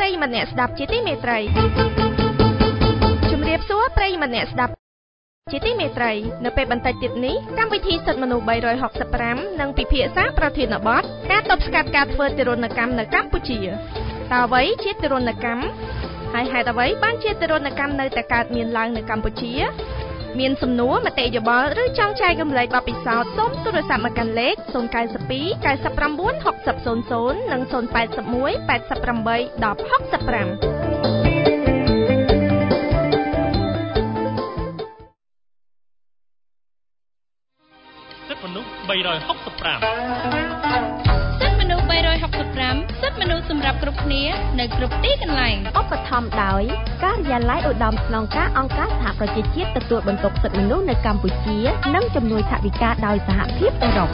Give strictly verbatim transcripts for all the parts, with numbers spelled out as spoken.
ប្រិយមិត្តអ្នកស្ដាប់ជាទីមេត្រីជំរាបសួរប្រិយមិត្តអ្នកស្ដាប់ជាទីមេត្រីនៅពេលបន្តិចទៀតនេះកម្មវិធីសិទ្ធិមនុស្សបីរយហកសិបប្រាំនឹងពិភាក្សាប្រធានបទការទប់ស្កាត់ការធ្វើទារុណកម្មនៅកម្ពុជាតើអ្វីជាទារុណកម្មហើយហេតុអ្វីបានជាទារុណកម្មនៅតែកើតមានឡើងនៅកម្ពុជាមានសំណួរមតិយោបល់ឬចង់ចែករំលែកបទពិសោធន៍សូមទូរស័ព្ទមកកាន់លេខศูนย์ เก้า สอง เก้า เก้า หก ศูนย์ ศูนย์ ศูนย์ និងศูนย์ แปด หนึ่ง แปด แปด แปด หก ห้าសិទ្ធិមនុស្សបីរយហកសិបប្រាំសិទ្ធិមនុស្សបីរយហកសិបប្រាំសិទ្ធិមនុស្សសម្រាប់គ្រប់គ្នានៅគ្រប់ទីកន្លែងឧបត្ថម្ភដោយការិយាល័យឧត្តមស្នងការអង្គការសហប្រជាជាតិទទួលបន្ទុកសិទ្ធិមនុស្សនៅកម្ពុជានិងជំនួយថវិកាដោយសហភាពអឺរ៉ុប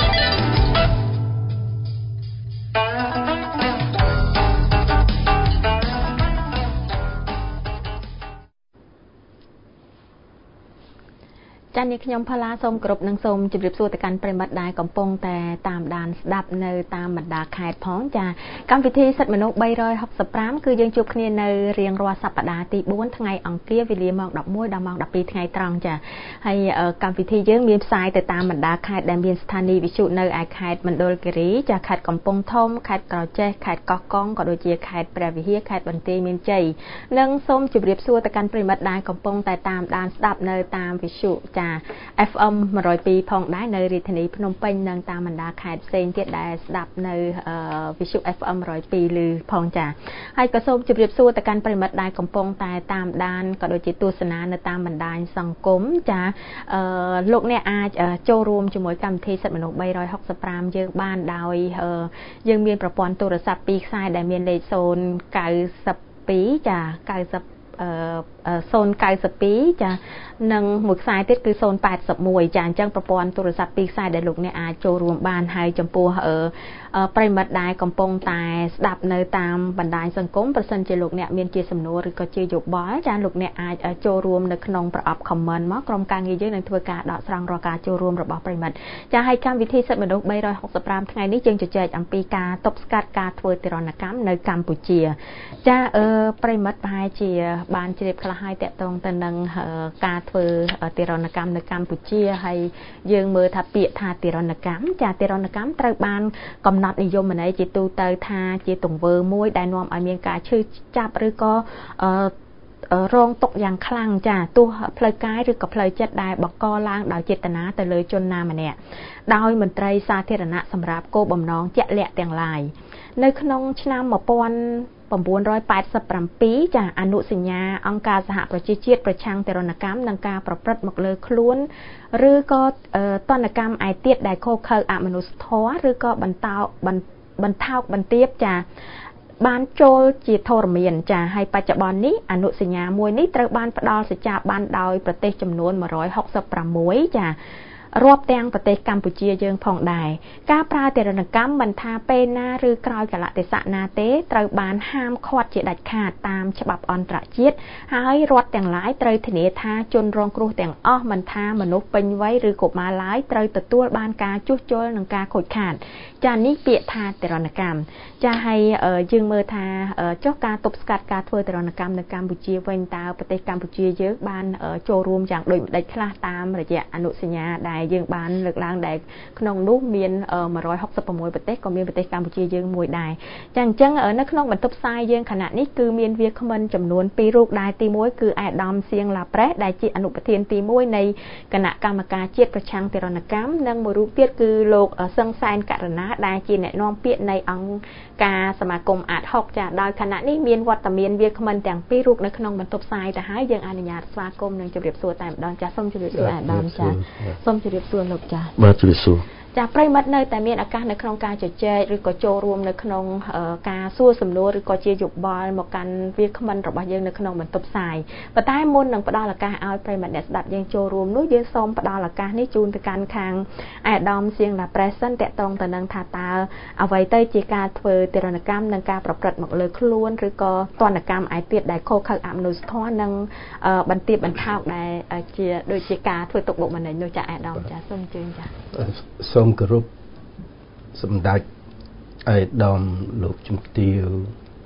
ចា៎នេះខ្ញុំផាឡាសូមគោរពនិងសូមជម្រាបសួរទៅកាន់ប្រិមិត្តដែលកំពុងតែតាមដានស្ដាប់នៅតាមបណ្ដាខេត្តផងចា៎កម្មវិធីសិទ្ធិមនុស្សបីរយហកសិបប្រាំគឺយើងជួបគ្នានៅរៀងរាល់សប្ដាហ៍ទីបួនថ្ងៃអង្គារវេលាម៉ោងដប់មួយដល់ម៉ោងដប់ពីរថ្ងៃត្រង់ចា៎ហើយកម្មវិធីយើងមានផ្សាយទៅតាមបណ្ដាខេត្តដែលមានស្ថានីយ៍វិទ្យុនៅឯខេត្តមណ្ឌលគិរីចា៎ខេត្តកំពង់ធំខេត្តក្រចេះខេត្តកោះកុងក៏ដូចជាខេត្តព្រះវិហារខេត្តបន្ទាយមានជ័យនិងសូមជម្រាបសួរទៅកាន់ប្រិមិត្តដែលកំពុងតែតាមដានស្ដាប់នៅតាមវិទ្យុចា៎ เอฟ เอ็ม หนึ่งร้อยปีផងដែរនៅរាជធានីភ្នំពេញនិងតាមបណ្ដាខេត្តផ្សេងទៀតដែលស្ដាប់នៅវិទ្យុ เอฟ เอ็ม หนึ่งร้อยปีឮផងចា៎ហើយក៏សូមជម្រាបសួរទៅកាន់ប្រិមិត្តដែលកំពុងតែតាមដានក៏ដូចជាទស្សនានៅតាមបណ្ដាញសង្គមចា៎លោកអ្នកអាចចូលរួមជាមួយកម្មវិធីសិទ្ធិមនុស្សបីរយហកសិបប្រាំយើងបានដោយយើងមានប្រព័ន្ធទូរស័ព្ទពីរខ្សែដែលមានលេខศูนย์ เก้า สองចា៎เก้า ศูนย์ เก้า สองចានិងមួយខ្សែទៀតគឺศูนย์ แปด หนึ่งចាអញ្ចឹងប្រព័ន្ធទូរស័ព្ទពីរខ្សែដែលលោកអ្នកអាចចូលរួមបានហើយចំពោះប្រិមិត្តដែលកំពុងតែស្ដាប់នៅតាមបណ្ដាញសង្គមប្រសិនជាលោកអ្នកមានជាសំណួរឬក៏ជាយោបល់ចាលោកអ្នកអាចចូលរួមនៅក្នុងប្រអប់ comment មកក្រុមការងារយើងនឹងធ្វើការដកស្រង់រាល់ការចូលរួមរបស់ប្រិមិត្តចាហើយកម្មវិធីសិទ្ធិមនុស្សបីរយហកសិបប្រាំថ្ងៃនេះយើងជជែកអំពីការទប់ស្កាត់ការធ្វើទារុណកម្មនៅកម្ពុជាចាអឺប្រិមិត្តប្រហែលជាបានជ្រាបខ្លះហើយតកតងទៅនឹងការធ្វើទារុណកម្មនៅកម្ពុជាហើយយើងមើលថាពាក្យថាទារុណកម្មចាទារុណកម្មត្រូវបានកំណត់និយមន័យជាទូទៅថាជាទង្វើមួយដែលនាំឲ្យមានការឈឺចាប់ឬក៏រងទុក្ខយ៉ាងខ្លាំងចាទោះផ្លូវកាយឬក៏ផ្លូវចិត្តដែលបង្កឡើងដោយចេតនាទៅលើជនណាម្នាក់ដោយមន្ត្រីសាធារណៈសម្រាប់គោលបំណងជាក់លាក់ទាំងឡាយនៅក្នុងឆ្នាំmột nghìn chín trămแปดสิบเจ็ดចាអនុសញ្ញាអង្គការសហប្រជាជាតិប្រឆាំងទារុណកម្មនិងការប្រព្រឹត្តមកលើខ្លួនឬក៏ទណ្ឌកម្មឯទៀតដែលខុសខើអមនុស្សធម៌ឬក៏បន្តោបន្ថោកបន្ទាបចាបានចូលជាធរមានចាហើយបច្ចុប្បន្ននេះអនុសញ្ញាមួយនេះត្រូវបានផ្ដល់សច្ចាប័នដោយប្រទេសចំនួនmột trămหกสิบหกចារាប់ទាំងប្រទេសកម្ពុជាយើងផងដែរការប្រើទារុណកម្មមិនថាពេលណាឬក្រោយកលៈទេសៈណាទេត្រូវបានហាមឃាត់ជាដាច់ខាតតាមច្បាប់អន្តរជាតិហើយរដ្ឋទាំងឡាយត្រូវធានាថាជនរងគ្រោះទាំងអស់មិនថាមនុស្សពេញវ័យឬកុមារឡើយត្រូវទទួលបានការជួសជុលនិងការខូចខាតចានេះពាក្យថាទារុណកម្មចាហើយយើងមើលថាចុះការទប់ស្កាត់ការធ្វើទារុណកម្មនៅកម្ពុជាវិញតើប្រទេសកម្ពុជាយើងបានចូលរួមយ៉ាងដូចម្តេចខ្លះតាមរយៈអនុសញ្ញាដែលយើងបានលើកឡើងដែលក្នុងនោះមានmột trămหกสิบหกប្រទេសក៏មានប្រទេសកម្ពុជាយើងមួយដែរចាអញ្ចឹងនៅក្នុងបន្ទប់ផ្សាយយើងខណៈនេះគឺមានវាគ្មិនចំនួនពីររូបដែរទីមួយគឺអាដាមសៀងឡាប្រេសដែលជាអនុប្រធានទីមួយនៃគណៈកម្មការជាតិប្រឆាំងទារុណកម្មនិងមួយរូបទៀតគឺលោកសឹងសែនករណាដែលជាអ្នកនាំពាក្យនៃអង្គការសមាគមអាតហុកចាដោយខណៈនេះមានវត្តមានវាគ្មិនទាំងពីររូបនៅក្នុងបន្ទប់ផ្សាយទៅហើយយើងអនុញ្ញាតស្វាគមន៍និងជម្រាបសួរតែម្ដងចាសូមជម្រាបសួរអាដាមចាសូមជម្រាបសួរលោកចាបាទជម្រាបសួរចាប្រិមិត្តនៅតែមានឱកាសនៅក្នុងការជជែកឬក៏ចូលរួមនៅក្នុងការសួរសំណួរឬក៏ជាយោបល់មកកាន់វាគ្មិនរបស់យើងនៅក្នុងបន្ទប់ផ្សាយប៉ុន្តែមុននឹងផ្ដល់ឱកាសឲ្យប្រិមិត្តអ្នកស្ដាប់យើងចូលរួមនោះយើងសូមផ្ដល់ឱកាសនេះជូនទៅកាន់ខាងអាដាមសៀងឡាប្រេសសិនតកតងទៅនឹងថាតើអ្វីទៅជាការធ្វើទារុណកម្មនិងការប្រព្រឹត្តមកលើខ្លួនឬក៏ទណ្ឌកម្មឯទៀតដែលខុសខើអមនុស្សធម៌និងបន្ទាបបន្ថោកដែលជាដូចជាការធ្វើទុកបុកម្នេញនោះចាអាដាមចាសូមអញ្ជើញចាសូមគោរពសម្ដេចអាយដាមលោកជំទាវ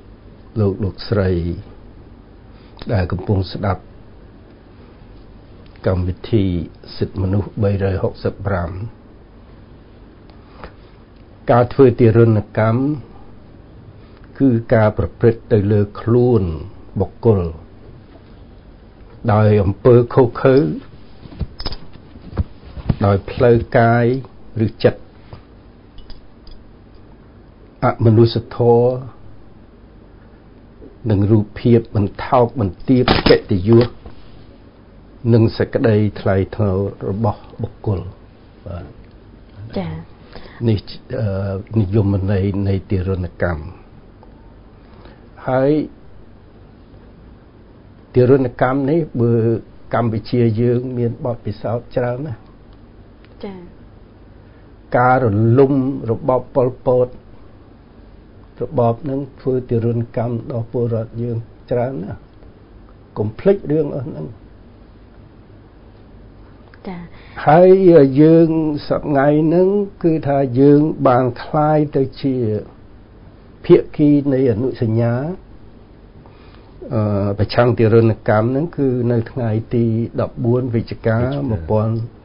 លោកលោកស្រីដែលកំពុងស្ដាប់កម្មវិធីសិទ្ធិមនុស្សបីរយហកសិបប្រាំការធ្វើទារុណកម្មគឺការប្រព្រឹត្តទៅលើខ្លួនបុគ្គលដោយអំពើខុសខើដោយផ្លូវកាយឬចិត្តអមនុស្សធម៌និងរូបភាពបន្ថោកបន្ទាបកិត្តិយសនិងសេចក្តីថ្លៃថ្នូររបស់បុគ្គលបាទចា៎នេះនិយមន័យនៃទារុណកម្មហើយទារុណកម្មនេះបើកម្ពុជាយើងមានបទពិសោធន៍ច្រើនណាស់ចា៎ការរលំរបបប៉ុលពតរបបនឹងធ្វើទារុណកម្មដល់ពលរដ្ឋយើងច្រើនណាស់កុំភ្លេចរឿងអស់ហ្នឹងចា៎ហើយយើងសប្ងៃហ្នឹងគឺថាយើងបានคล้ายទៅជាភាគីនៃអនុសញ្ញាអឺប្រឆាំងទារុណកម្មហ្នឹងគឺនៅថ្ងៃទីដប់បួនវិច្ឆិកា천៩៩២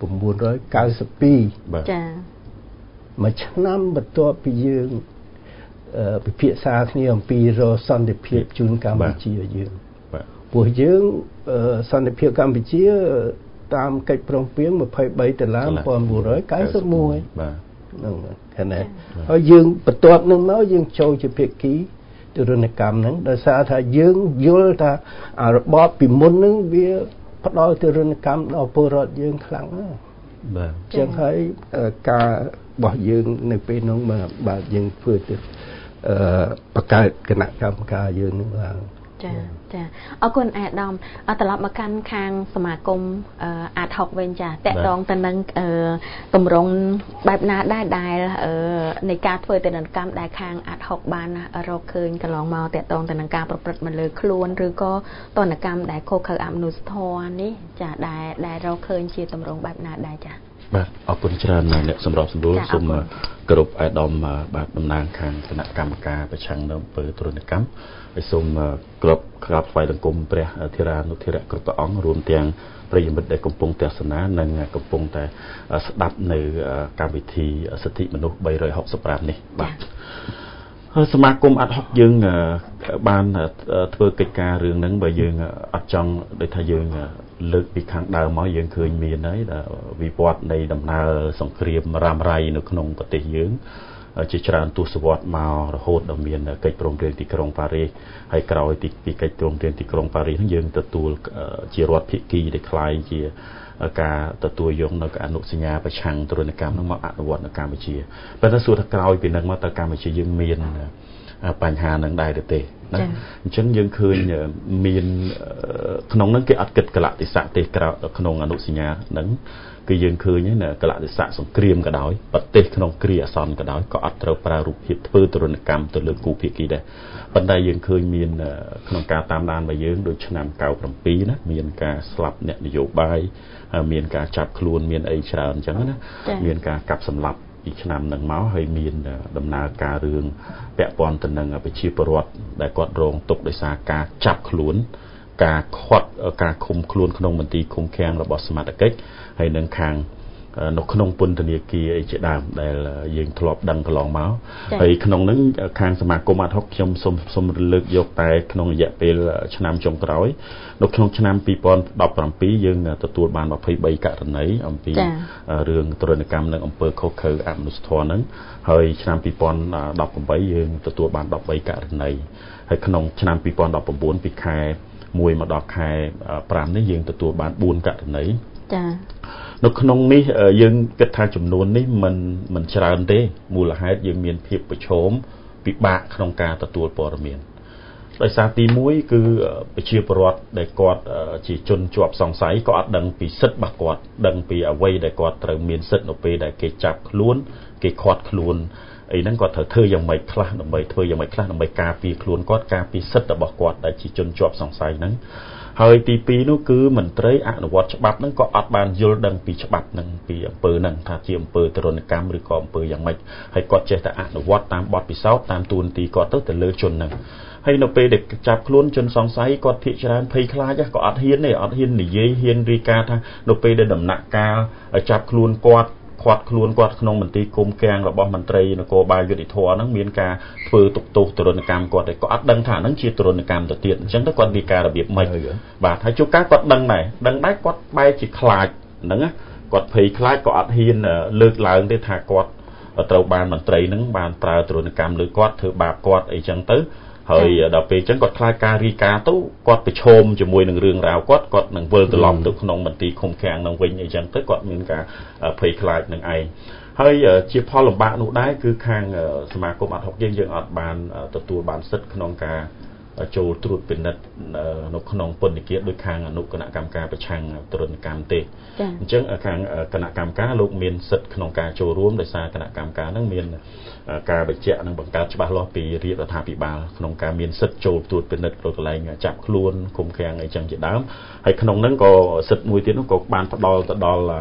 ចា៎មួយឆ្នាំបន្ទាប់ពីយើងពិភាក្សាគ្នាអំពីរសន្តិភាពជូនកម្ពុជាយើងព្រោះយើងសន្តិភាពកម្ពុជាតាមកិច្ចព្រមព្រៀងម្ភៃបីដុល្លារ천៩៩១បាទហ្នឹងខណៈហើយយើងបន្ទាប់នឹងមកយើងចូលជាភាគីទារុណកម្មហ្នឹងដោយសារថាយើងយល់ថារបបពីមុនហ្នឹងវាផ្ដល់ទារុណកម្មដល់ពលរដ្ឋយើងខ្លាំងណាស់បាទចឹងហើយការរបស់យើងនៅពេលនោះបាទយើងធ្វើទៅអឺបង្កើតគណៈកម្មការយើងនឹងឡើងចាចាអរគុណអាដាមត្រឡប់មកកាន់ខាងសមាគមអាតហុកវិញចាតកតងទៅនឹងតម្រង់បែបណាដែរដែលនៃការធ្វើទារុណកម្មដែលខាងអាតហុកបានរកឃើញកន្លងមកតកតងទៅនឹងការប្រព្រឹត្តមកលើខ្លួនឬក៏ទណ្ឌកម្មដែលខុសខើអមនុស្សធម៌នេះចាដែលដែលរកឃើញជាតម្រង់បែបណាដែរចាបាទអរគុណច្រើនអ្នកសម្របសម្រួលសូមគោរពអាដាមបាទតំណាងខាងគណៈកម្មការប្រឆាំងនៅអំពើទរណកម្មហើយសូមគោរពក្រាបថ្វាយបង្គំព្រះធិរានុធិរៈគ្រប់ព្រះអង្គរួមទាំងប្រិយមិត្តដែលកំពុងទស្សនានិងកំពុងតែស្ដាប់នៅកម្មវិធីសិទ្ធិមនុស្សបីរយហកសិបប្រាំនេះបាទហើយសមាគមអាត់ហុកយើងបានធ្វើកិច្ចការរឿងហ្នឹងបើយើងអត់ចង់ដូចថាយើងលើកពីខាងដើមមកយើងឃើញមានហើយវិវត្តនៃដំណើរសង្គ្រាមរ៉ាំរ៉ៃនៅក្នុងប្រទេសយើងជាច្រើនទសវត្សរ៍មករហូតដល់មានកិច្ចព្រមព្រៀងទីក្រុងប៉ារីសហើយក្រោយពីពីកិច្ចព្រមព្រៀងទីក្រុងប៉ារីសហ្នឹងយើងទទួលជារដ្ឋភាគីដែលคล้ายជាការទទួលយកនៅអនុសញ្ញាប្រឆាំងទរណកម្មហ្នឹងមកអនុវត្តនៅកម្ពុជាប៉ុន្តែសួរថាក្រោយពីហ្នឹងមកតើកម្ពុជាយើងមានបញ្ហានឹងដែរទេណាអញ្ចឹងយើងឃើញមានក្នុងហ្នឹងគេអត់គិតកលៈទេសៈទេក្នុងអនុសញ្ញាហ្នឹងគឺយើងឃើញណាកលៈទេសៈសង្គ្រាមក៏ដោយប្រទេសក្នុងគ្រាអាសន្នក៏ដោយក៏អត់ត្រូវប្រើរូបភាពធ្វើទរណកម្មទៅលើគូភាគីដែរប៉ុន្តែយើងឃើញមានក្នុងការតាមដានរបស់យើងដូចឆ្នាំកៅ៧ណាមានការស្លាប់អ្នកនយោបាយមានការចាប់ខ្លួនមានអីច្រើនអញ្ចឹងណាមានការកាប់សម្លាប់ពីឆ្នាំនឹងមកហើយមានដំណើរការរឿងពាក់ព័ន្ធទៅនឹងប្រជាពលរដ្ឋដែលគាត់រងទុក្ខដោយសារការចាប់ខ្លួនការខាត់ការឃុំខ្លួនក្នុងមន្ទីរឃុំឃាំងរបស់សមត្ថកិច្ចហើយនឹងខាងនៅក្នុងពន្ធនាគារអីជាដើមដែលយើងធ្លាប់ដឹងកន្លងមកហើយក្នុងហ្នឹងខាងសមាគមអាត់ហុកខ្ញុំសូមសូមលើកយកតែក្នុងរយៈពេលឆ្នាំចុងក្រោយនៅក្នុងឆ្នាំពីរពាន់ដប់ប្រាំពីរយើងទទួលបានម្ភៃបីករណីអំពីរឿងទរណកម្មនិងអំពើខុសខើអមនុស្សធម៌ហ្នឹងហើយឆ្នាំពីរពាន់ដប់ប្រាំបីយើងទទួលបានដប់បីករណីហើយក្នុងឆ្នាំពីរពាន់ដប់ប្រាំបួនពីខែមួយមកដល់ខែប្រាំនេះយើងទទួលបានបួនករណីចា៎នៅក្នុងនេះយើងគិតថាចំនួននេះមិនមិនច្រើនទេមូលហេតុយើងមានភាពប្រឈមពិបាកក្នុងការទទួលព័ត៌មានដោយសារទីមួយគឺប្រជាពលរដ្ឋដែលគាត់ជាជនជាប់សង្ស័យក៏អត់ដឹងពីសិទ្ធិរបស់គាត់ដឹងពីអ្វីដែលគាត់ត្រូវមានសិទ្ធិនៅពេលដែលគេចាប់ខ្លួនគេឃាត់ខ្លួនអីហ្នឹងគាត់ត្រូវធ្វើយ៉ាងម៉េចខ្លះដើម្បីធ្វើយ៉ាងម៉េចខ្លះដើម្បីការពារខ្លួនគាត់ការពារសិទ្ធិរបស់គាត់ដែលជាជនជាប់សង្ស័យហ្នឹងហើយទីពីរនោះគឺមន្ត្រីអនុវត្តច្បាប់ហ្នឹងក៏អត់បានយល់ដឹងពីច្បាប់ហ្នឹងពីអំពើហ្នឹងថាជាអំពើទរណកម្មឬក៏អំពើយ៉ាងម៉េចហើយគាត់ចេះតែអនុវត្តតាមបទពិសោធន៍តាមទូនទីគាត់ទៅទៅលើជនហ្នឹងហ hay nó về để chạp luôn chân song sấy quạt thị tràn phây khai chứ có ắt hiên này ắt hiên này dây hiên rica tha nó về để đầm nặng ca chạp luôn quạt quạt luôn quạt không mình tí cung keng là bom mình tây nó có bài việt thua nó miền ca phơi tục tục từ đồn cam quạt để có ắt đăng thả nó chia từ đồn cam từ tiền chẳng tới quạt rica là biệt mày và thấy chú cá quạt đăng này đăng đáy quạt bay chỉ khai nắng á quạt phây khai có ắt hiên lược lại để thả quạt ở tàu bàn mình tây nắng bàn tàu từ đồn cam lược quạt thử bạc quạt ấy chẳng tới hơi đào về chẳng quạt khai ca rica tú quạt bị chôm cho mùi nâng rương rào quạt quạt nâng vơ từ lòng từ không mình tí không keng nâng vinh ấy chẳng tới quạt miền cả phây khai nâng ai hơi chia pho làm bạn nụ đáy cứ khang mà cô bạn học dân dân ở bàn từ tuổi bàn sứt không cả châu truột bên đất nó không phân để kia đôi khang nụ cận cam ca bị chăng từ cam tê chẳng ở khang cận cam cá lúc miền sứt không cả châu rúm để xa cận cam cá nâng miền ca bị chẹn nâng bằng cá chả lo bị riết ở tháp bị bà không cả miền sứt châu truột bên đất rồi lại chạm luôn không keng ấy chẳng chỉ đám hay không nâng có sứt mùi tiếng nó có bàn phát đo đo là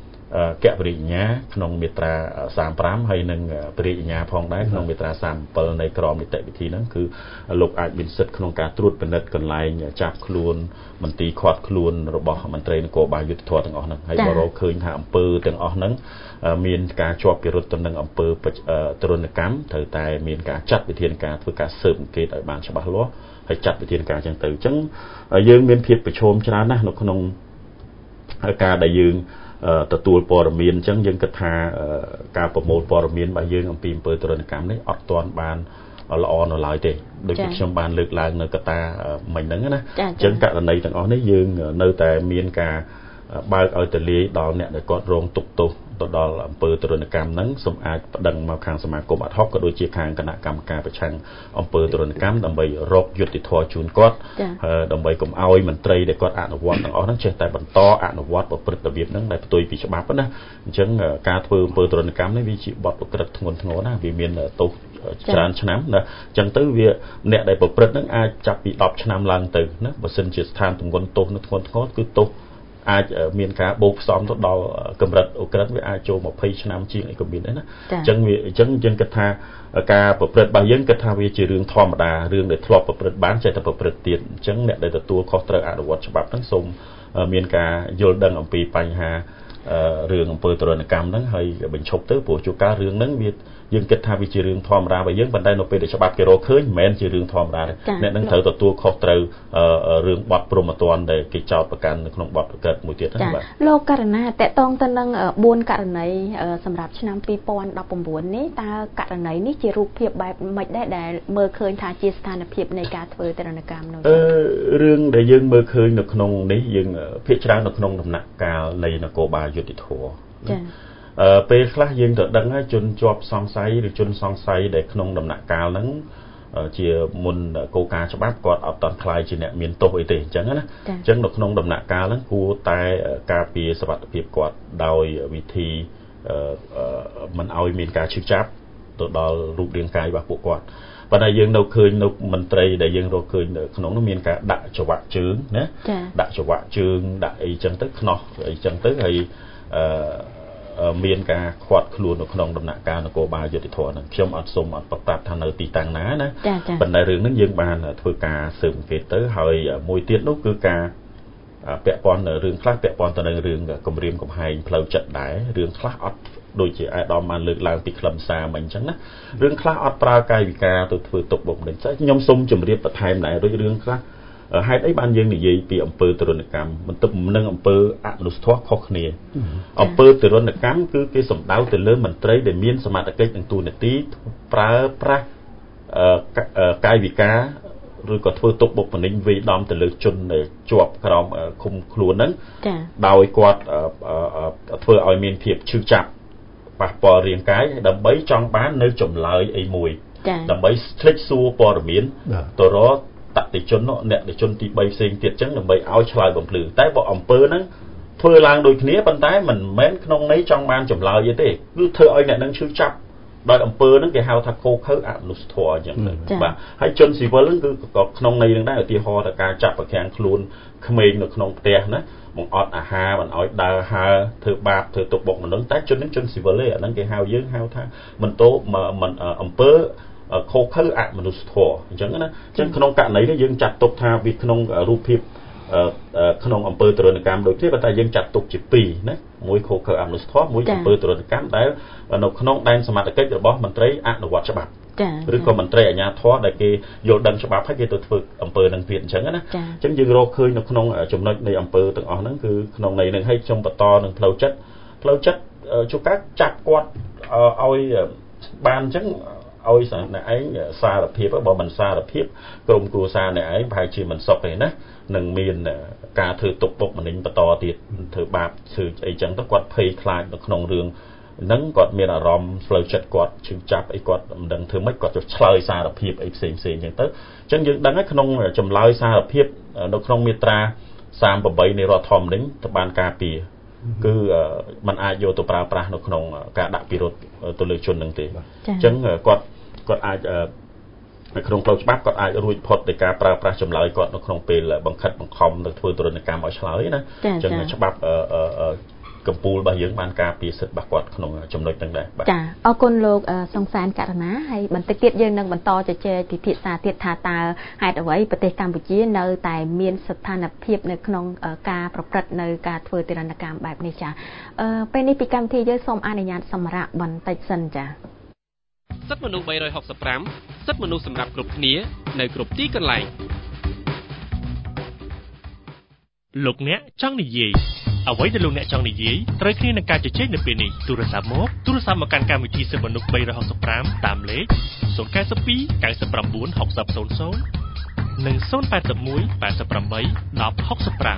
kẹo bì nhá nông miệt ra sàm pram hay nâng bì nhá phong đáy nông miệt ra sàm pel này còm để tệ vị trí đó cứ lục ai bình sứt nông cá truột bên đất còn lại chạp luôn mình tì khoát luôn rồi bỏ mình tây cổ bàiยุทธธรទាំងអស់ហ្នឹងហើយបរោឃើញថាអំពើទាំងអស់ហ្នឹងមានការជាប់ពិរុទ្ធទៅនឹងអំពើទរណកម្មត្រូវតែមានការចាត់វិធានការធ្វើការស៊ើបអង្កេតឲ្យបានច្បាស់លាស់ហើយចាត់វិធានការចឹងទៅអញ្ចឹងយើងមានភាពប្រឈមច្រើនណាស់នៅក្នុងការដែលយើងទទួលព័ត៌មានអញ្ចឹងយើងគិតថាការប្រមូលព័ត៌មានរបស់យើងអំពីអំពើទរណកម្មនេះអត់ទាន់បានល្អនៅឡើយទេដូចជាខ្ញុំបានលើកឡើងនៅកត្តាមិញហ្នឹងណាអញ្ចឹងករណីទាំងអស់នេះយើងនៅតែមានការបើកឲ្យទលាយដល់អ្នកដែលគាត់រងទុក្ខទោសទៅដល់អំពើទរណកម្មហ្នឹងសូមអាចប្តឹងមកខាងសមាគមអាត់ហុកក៏ដូចជាខាងគណៈកម្មការប្រឆាំងអំពើទរណកម្មដើម្បីរកយុត្តិធម៌ជូនគាត់ដើម្បីកុំឲ្យមន្ត្រីដែលគាត់អនុវត្តទាំងអស់ហ្នឹងចេះតែបន្តអនុវត្តប្រព្រឹត្តរបៀបហ្នឹងដែលផ្ទុយពីច្បាប់ណាអញ្ចឹងការធ្វើអំពើទរណកម្មនេះវាជាបទប្រព្រឹត្តធ្ងន់ធ្ងរណាវាមានទោសច្រើនឆ្នាំណាអញ្ចឹងទៅវាអ្នកដែលប្រព្រឹត្តហ្នឹងអាចចាប់ពីដប់ឆ្នាំឡើងទៅណាបើសិនជាស្ថានទម្ងន់ទោសនោះធ្ងន់ធ្ងរគឺទោសអាចមានការបូកផ្សំទៅដល់កម្រិតអូក្រិតវាអាចចូល20ឆ្នាំជាងអីក៏មានដែរណាអញ្ចឹងវាអញ្ចឹងយើងគិតថាការប្រព្រឹត្តរបស់យើងគិតថាវាជារឿងធម្មតារឿងដែលធ្លាប់ប្រព្រឹត្តបានចេះតែប្រព្រឹត្តទៀតអញ្ចឹងអ្នកដែលទទួលខុសត្រូវអនុវត្តច្បាប់ហ្នឹងសូមមានការយល់ដឹងអំពីបញ្ហារឿងអំពើទរណកម្មហ្នឹងហើយបញ្ឈប់ទៅព្រោះជួនកាលរឿងហ្នឹងវាយើងគិតថាវាជារឿងធម្មតារបស់យើងប៉ុន្តែនៅពេលដែលច្បាប់គេរកឃើញមិនមែនជារឿងធម្មតាទេអ្នកនឹងត្រូវទទួលខុសត្រូវរឿងបទព្រហ្មទណ្ឌដែលគេចោទប្រកាន់នៅក្នុងបទប្រកើតមួយទៀតហ្នឹងបាទលោកករណីតកតងទៅនឹងបួនករណីសម្រាប់ឆ្នាំពីរពាន់ដប់ប្រាំនេះតើករណីនេះជារូបភាពបែបម៉េចដែរដែលមើលឃើញថាជាស្ថានភាពនៃការធ្វើទរណកម្មនោះអឺរឿងដែលយើងមើលឃើញនៅក្នុងនេះយើងភាគច្រើននៅក្នុងដំណាក់កាលនៃនគរបាលយុត្តិធម៌ចា៎ពេលខ្លះយើងទៅដឹងហើយជនជាប់សង្ស័យឬជនសង្ស័យដែលក្នុងដំណាក់កាលហ្នឹងជាមុនគោលការណ៍ច្បាប់គាត់អត់តន់ខ្លាយជាអ្នកមានទោសអីទេអញ្ចឹងណាអញ្ចឹងនៅក្នុងដំណាក់កាលហ្នឹងគួរតែការពារសុវត្ថិភាពគាត់ដោយវិធីមិនឲ្យមានការឈឺចាប់ទៅដល់រូបរាងកាយរបស់ពួកគាត់ប៉ុន្តែយើងនៅឃើញនៅមន្ត្រីដែលយើងរកឃើញនៅក្នុងនោះមានការដាក់ច្រវាក់ជើងណាដាក់ច្រវាក់ជើងដាក់អីចឹងទៅខ្នោះអីចឹងទៅហើយអឺមានការខ្វាត់ខ្លួននៅក្នុងដំណាក់កាលនគរបាលយុត្តិធម៌ហ្នឹងខ្ញុំអត់សុំអត់ប្រកាសថានៅទីតាំងណាណាប៉ុន្តែរឿងហ្នឹងយើងបានធ្វើការស៊ើបអង្កេតទៅហើយមួយទៀតនោះគឺការពាក់ព័ន្ធរឿងខ្លះពាក់ព័ន្ធទៅនឹងរឿងគម្រាមកំហែងផ្លូវចិត្តដែររឿងខ្លះអត់ដូចជាអាយដាមបានលើកឡើងពីខ្លឹមសារមិញអញ្ចឹងណារឿងខ្លះអត់ប្រើកាយវិការទៅធ្វើទុកបុកម្នេញខ្ញុំសូមជម្រាបបន្ថែមដែរដូចរឿងខ្លះហេតុអីបានយើងនិយាយពីអំពើទរណកម្មបន្ទាប់នឹងអំពើអមនុស្សធម៌ខុសគ្នាអំពើទរណកម្មគឺគេសំដៅទៅលើមន្ត្រីដែលមានសមត្ថកិច្ចនិងទូនាទីប្រើប្រាស់កាយវិការឬក៏ធ្វើទុកបុកម្នេញវាយដំទៅលើជនដែលជាប់ក្រោមឃុំខ្លួនហ្នឹងដោយគាត់ធ្វើឲ្យមានភាពឈឺចាប់ប៉ះពាល់រាងកាយដើម្បីចង់បាននៅចម្លើយអីមួយដើម្បីស្លេចសួរព័ត៌មានទៅរកតតិជននោះអ្នកតជនទីបីផ្សេងទៀតចឹងដើម្បីឲ្យឆ្លើយបំភ្លឺតែបើអំពើហ្នឹងធ្វើឡើងដូចគ្នាប៉ុន្តែមិនមែនក្នុងន័យចង់បានចម្លើយទេគឺធ្វើឲ្យអ្នកនឹងឈឺចាប់ដោយអំពើហ្នឹងគេហៅថាខូខើអមនុស្សធម៌ចឹងបាទហើយជនស៊ីវិលហ្នឹងគឺក៏ក្នុងន័យហ្នឹងដែរឧទាហរណ៍ថាការចាប់ប្រកាំងខ្លួនក្មេងនៅក្នុងផ្ទះណាបង្អត់អាហារមិនឲ្យដើរហើរធ្វើបាបធ្វើទុកបុកម្នេញតែជនហ្នឹងជនស៊ីវិលទេអាហ្នឹងគេហៅយើងហៅថាមិនតោមិនអំពើខុសខើអមនុស្សធម៌អញ្ចឹងណាអញ្ចឹងក្នុងករណីនេះយើងចាត់ទុកថាវាក្នុងរូបភាពក្នុងអំពើទរណកម្មដូចគ្នាប៉ុន្តែយើងចាត់ទុកជាពីរណាមួយខុសខើអមនុស្សធម៌មួយអំពើទរណកម្មដែលនៅក្នុងដែនសមត្ថកិច្ចរបស់មន្ត្រីអនុវត្តច្បាប់ឬក៏មន្ត្រីអាជ្ញាធរដែលគេយល់ដឹងច្បាប់ហើយគេទៅធ្វើអំពើនឹងទៀតអញ្ចឹងណាអញ្ចឹងយើងរកឃើញនៅក្នុងចំណុចនៃអំពើទាំងអស់ហ្នឹងគឺក្នុងន័យនឹងឲ្យខ្ញុំបន្តនឹងផ្លូវចិត្តផ្លូវចិត្តជួនកាលចាប់គាត់ឲ្យបានអញ្ចឹងឲ្យអ្នកឯងសារភាពបើមិនសារភាពក្រុមគ្រួសារអ្នកឯងប្រហែលជាមិនសុខទេណានឹងមានការធ្វើទុកបុកម្នេញបន្តទៀតធ្វើបាបធ្វើអីចឹងទៅគាត់ភ័យខ្លាចនៅក្នុងរឿងហ្នឹងគាត់មានអារម្មណ៍ផ្លូវចិត្តគាត់ឈឺចាប់អីគាត់មិនដឹងធ្វើម៉េចគាត់ទៅឆ្លើយសារភាពអីផ្សេងផ្សេងចឹងទៅអញ្ចឹងយើងដឹងហើយក្នុងចម្លើយសារភាពនៅក្នុងមាត្រាសាមប្រាំបីនៃរដ្ឋធម្មនុញ្ញទៅបានការពារគឺมันអាចយកទៅប្រើប្រាស់នៅក្នុងការដាក់ពិរុទ្ធទៅលើជននឹងទេអញ្ចឹងគាត់គាត់អាចនៅក្នុងផ្លូវច្បាប់គាត់អាចរួចផុតពីការប្រើប្រាស់ចម្លើយគាត់នៅក្នុងពេលបង្ខិតបង្ខំទៅធ្វើទរណកម្មឲ្យឆ្លើយណាអញ្ចឹងច្បាប់កម្ពុជារបស់យើងបានការពារសិទ្ធិរបស់គាត់ក្នុងចំណុចហ្នឹងដែរបាទចាអរគុណលោកសង្សានករណាហើយបន្តិចទៀតយើងនឹងបន្តជជែកពិភាក្សាទៀតថាតើហេតុអ្វីប្រទេសកម្ពុជានៅតែមានស្ថានភាពនៅក្នុងការប្រព្រឹត្តនៅការធ្វើទរណកម្មបែបនេះចាពេលនេះពីកម្មវិធីយើងសូមអនុញ្ញាតសម្រាប់បន្តិចសិនចាសិទ្ធិមនុស្សបីរយហុកសិបប្រាំសិទ្ធិមនុស្សសម្រាប់គ្រប់គ្នានៅគ្រប់ទីកន្លែងលោកអ្នកចង់និយាយអ្វីដែលលោកអ្នកចង់និយាយត្រូវគ្នានឹងការជជែកនៅពេលនេះទូរស័ព្ទមកទូរស័ព្ទមកកាន់កម្មវិធីសិទ្ធិមនុស្សបីរយហុកសិបប្រាំតាមលេខศูนย์ เก้า สอง เก้า เก้า เก้า หก ศูนย์ ศูนย์ ศูนย์និងศูนย์ แปด หนึ่ง แปด แปด หนึ่ง หนึ่ง หก ห้า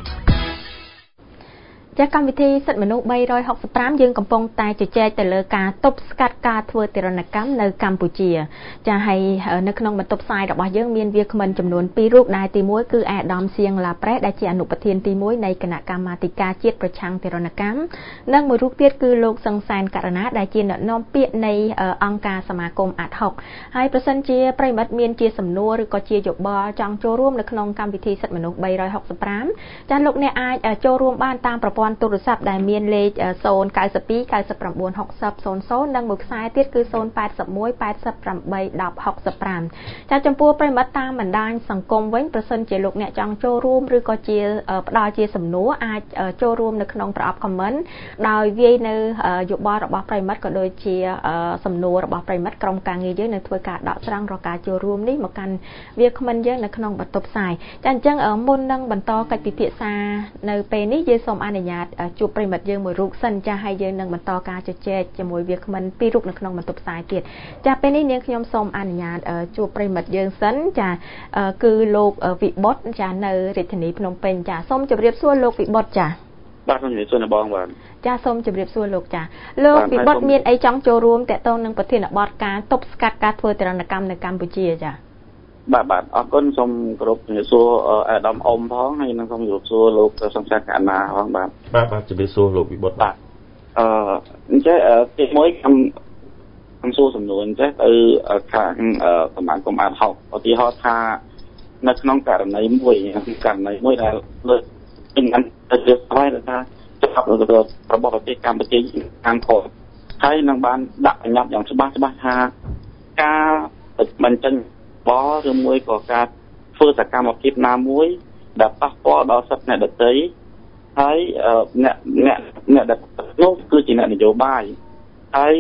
ចាកម្មវិធីសិទ្ធិមនុស្សបីរយហុកសិបប្រាំយើងកំពុងតែជជែកទៅលើការទប់ស្កាត់ការធ្វើទរណកម្មនៅកម្ពុជាចាហើយនៅក្នុងបន្ទប់ផ្សាយរបស់យើងមានវាគ្មិនចំនួនពីររូបដែលទីមួយគឺអាដាមសៀងឡាប្រេសដែលជាអនុប្រធានទីមួយនៃគណៈកម្មាធិការជាតិប្រឆាំងទរណកម្មនិងមួយរូបទៀតគឺលោកសង្សានករណាដែលជាអ្នកនាំពាក្យនៃអង្គការសមាគមអាត់ហុកហើយប្រសិនជាប្រិមិត្តមានជាសំណួរឬក៏ជាយោបល់ចង់ចូលរួមនៅក្នុងកម្មវិធីសិទ្ធិមនុស្សបីរយហុកសិបប្រាំចាលោកអ្នកអាចចូលរួមបានតាមប្រព័ន្ធទូរស័ព្ទដែលមានលេខ ศูนย์ เก้า สอง เก้า เก้า หก ศูนย์ ศูนย์ ศูนย์ និងមួយខ្សែទៀតគឺ ศูนย์ แปด หนึ่ง แปด แปด หนึ่ง หนึ่ง หก ห้าចាចំពោះប្រិមិត្តតាមបណ្ដាញសង្គមវិញប្រសិនជាលោកអ្នកចង់ចូលរួមឬក៏ជាផ្ដល់ជាសំណួរអាចចូលរួមនៅក្នុងប្រអប់ comment ដោយវាយនៅយោបល់របស់ប្រិមិត្តក៏ដូចជាសំណួររបស់ប្រិមិត្តក្រុមការងារយើងនឹងធ្វើការដកស្រង់រកការចូលរួមនេះមកកាន់វាគ្មិនយើងនៅក្នុងបន្ទប់ផ្សាយចាអញ្ចឹងមុននឹងបន្តកិច្ចពិភាក្សានៅពេលនេះយើងសូមអនុញ្ញាតជួបប្រិមិត្តយើងមួយរូបសិនចាហើយយើងនឹងបន្តការជជែកជាមួយវាគ្មិនពីររូបនៅក្នុងបន្ទប់ផ្សាយទៀតចាពេលនេះនាងខ្ញុំសូមអនុញ្ញាតជួបប្រិមិត្តយើងសិនចាគឺលោកវិបុត្រចានៅរាជធានីភ្នំពេញចាសូមជម្រាបសួរលោកវិបុត្រចាបាទខ្ញុំជម្រាបសួរអ្នកបងបាទចាសូមជម្រាបសួរលោកចាលោកវិបុត្រមានអីចង់ចូលរួមតកតងនឹងប្រធានបទការទប់ស្កាត់ការធ្វើទរណកម្មនៅកម្ពុជាចាបាទបាទអរគុណសូមគោរពជំរាបសួរអាដាមអ៊ុំផងហើយនឹងសូមជម្រាបសួរលោកសង្សានកណ្ណាផងបាទបាទបាទជម្រាបសួរលោកវិបុត្របាទអឺអញ្ចឹងទីមួយខ្ញុំខ្ញុំសួរសំណួរអញ្ចឹងទៅខាងសមាគមអាត់ហុកឧទាហរណ៍ថានៅក្នុងករណីមួយករណីមួយដែលលើកពីហ្នឹងទៅជឿហើយថាច្បាប់របស់ប្រទេសកម្ពុជាខាងខុសហើយនឹងបានដាក់បញ្ញត្តិយ៉ាងច្បាស់ច្បាស់ថាការបញ្ចេញបលឬមួយក៏ការធ្វើសកម្មភាពណាមួយដែលប៉ះពាល់ដល់សិទ្ធិអ្នកដទៃហើយអ្នកអ្នកអ្នកដែលនោះគឺជាអ្នកនយោបាយហើយ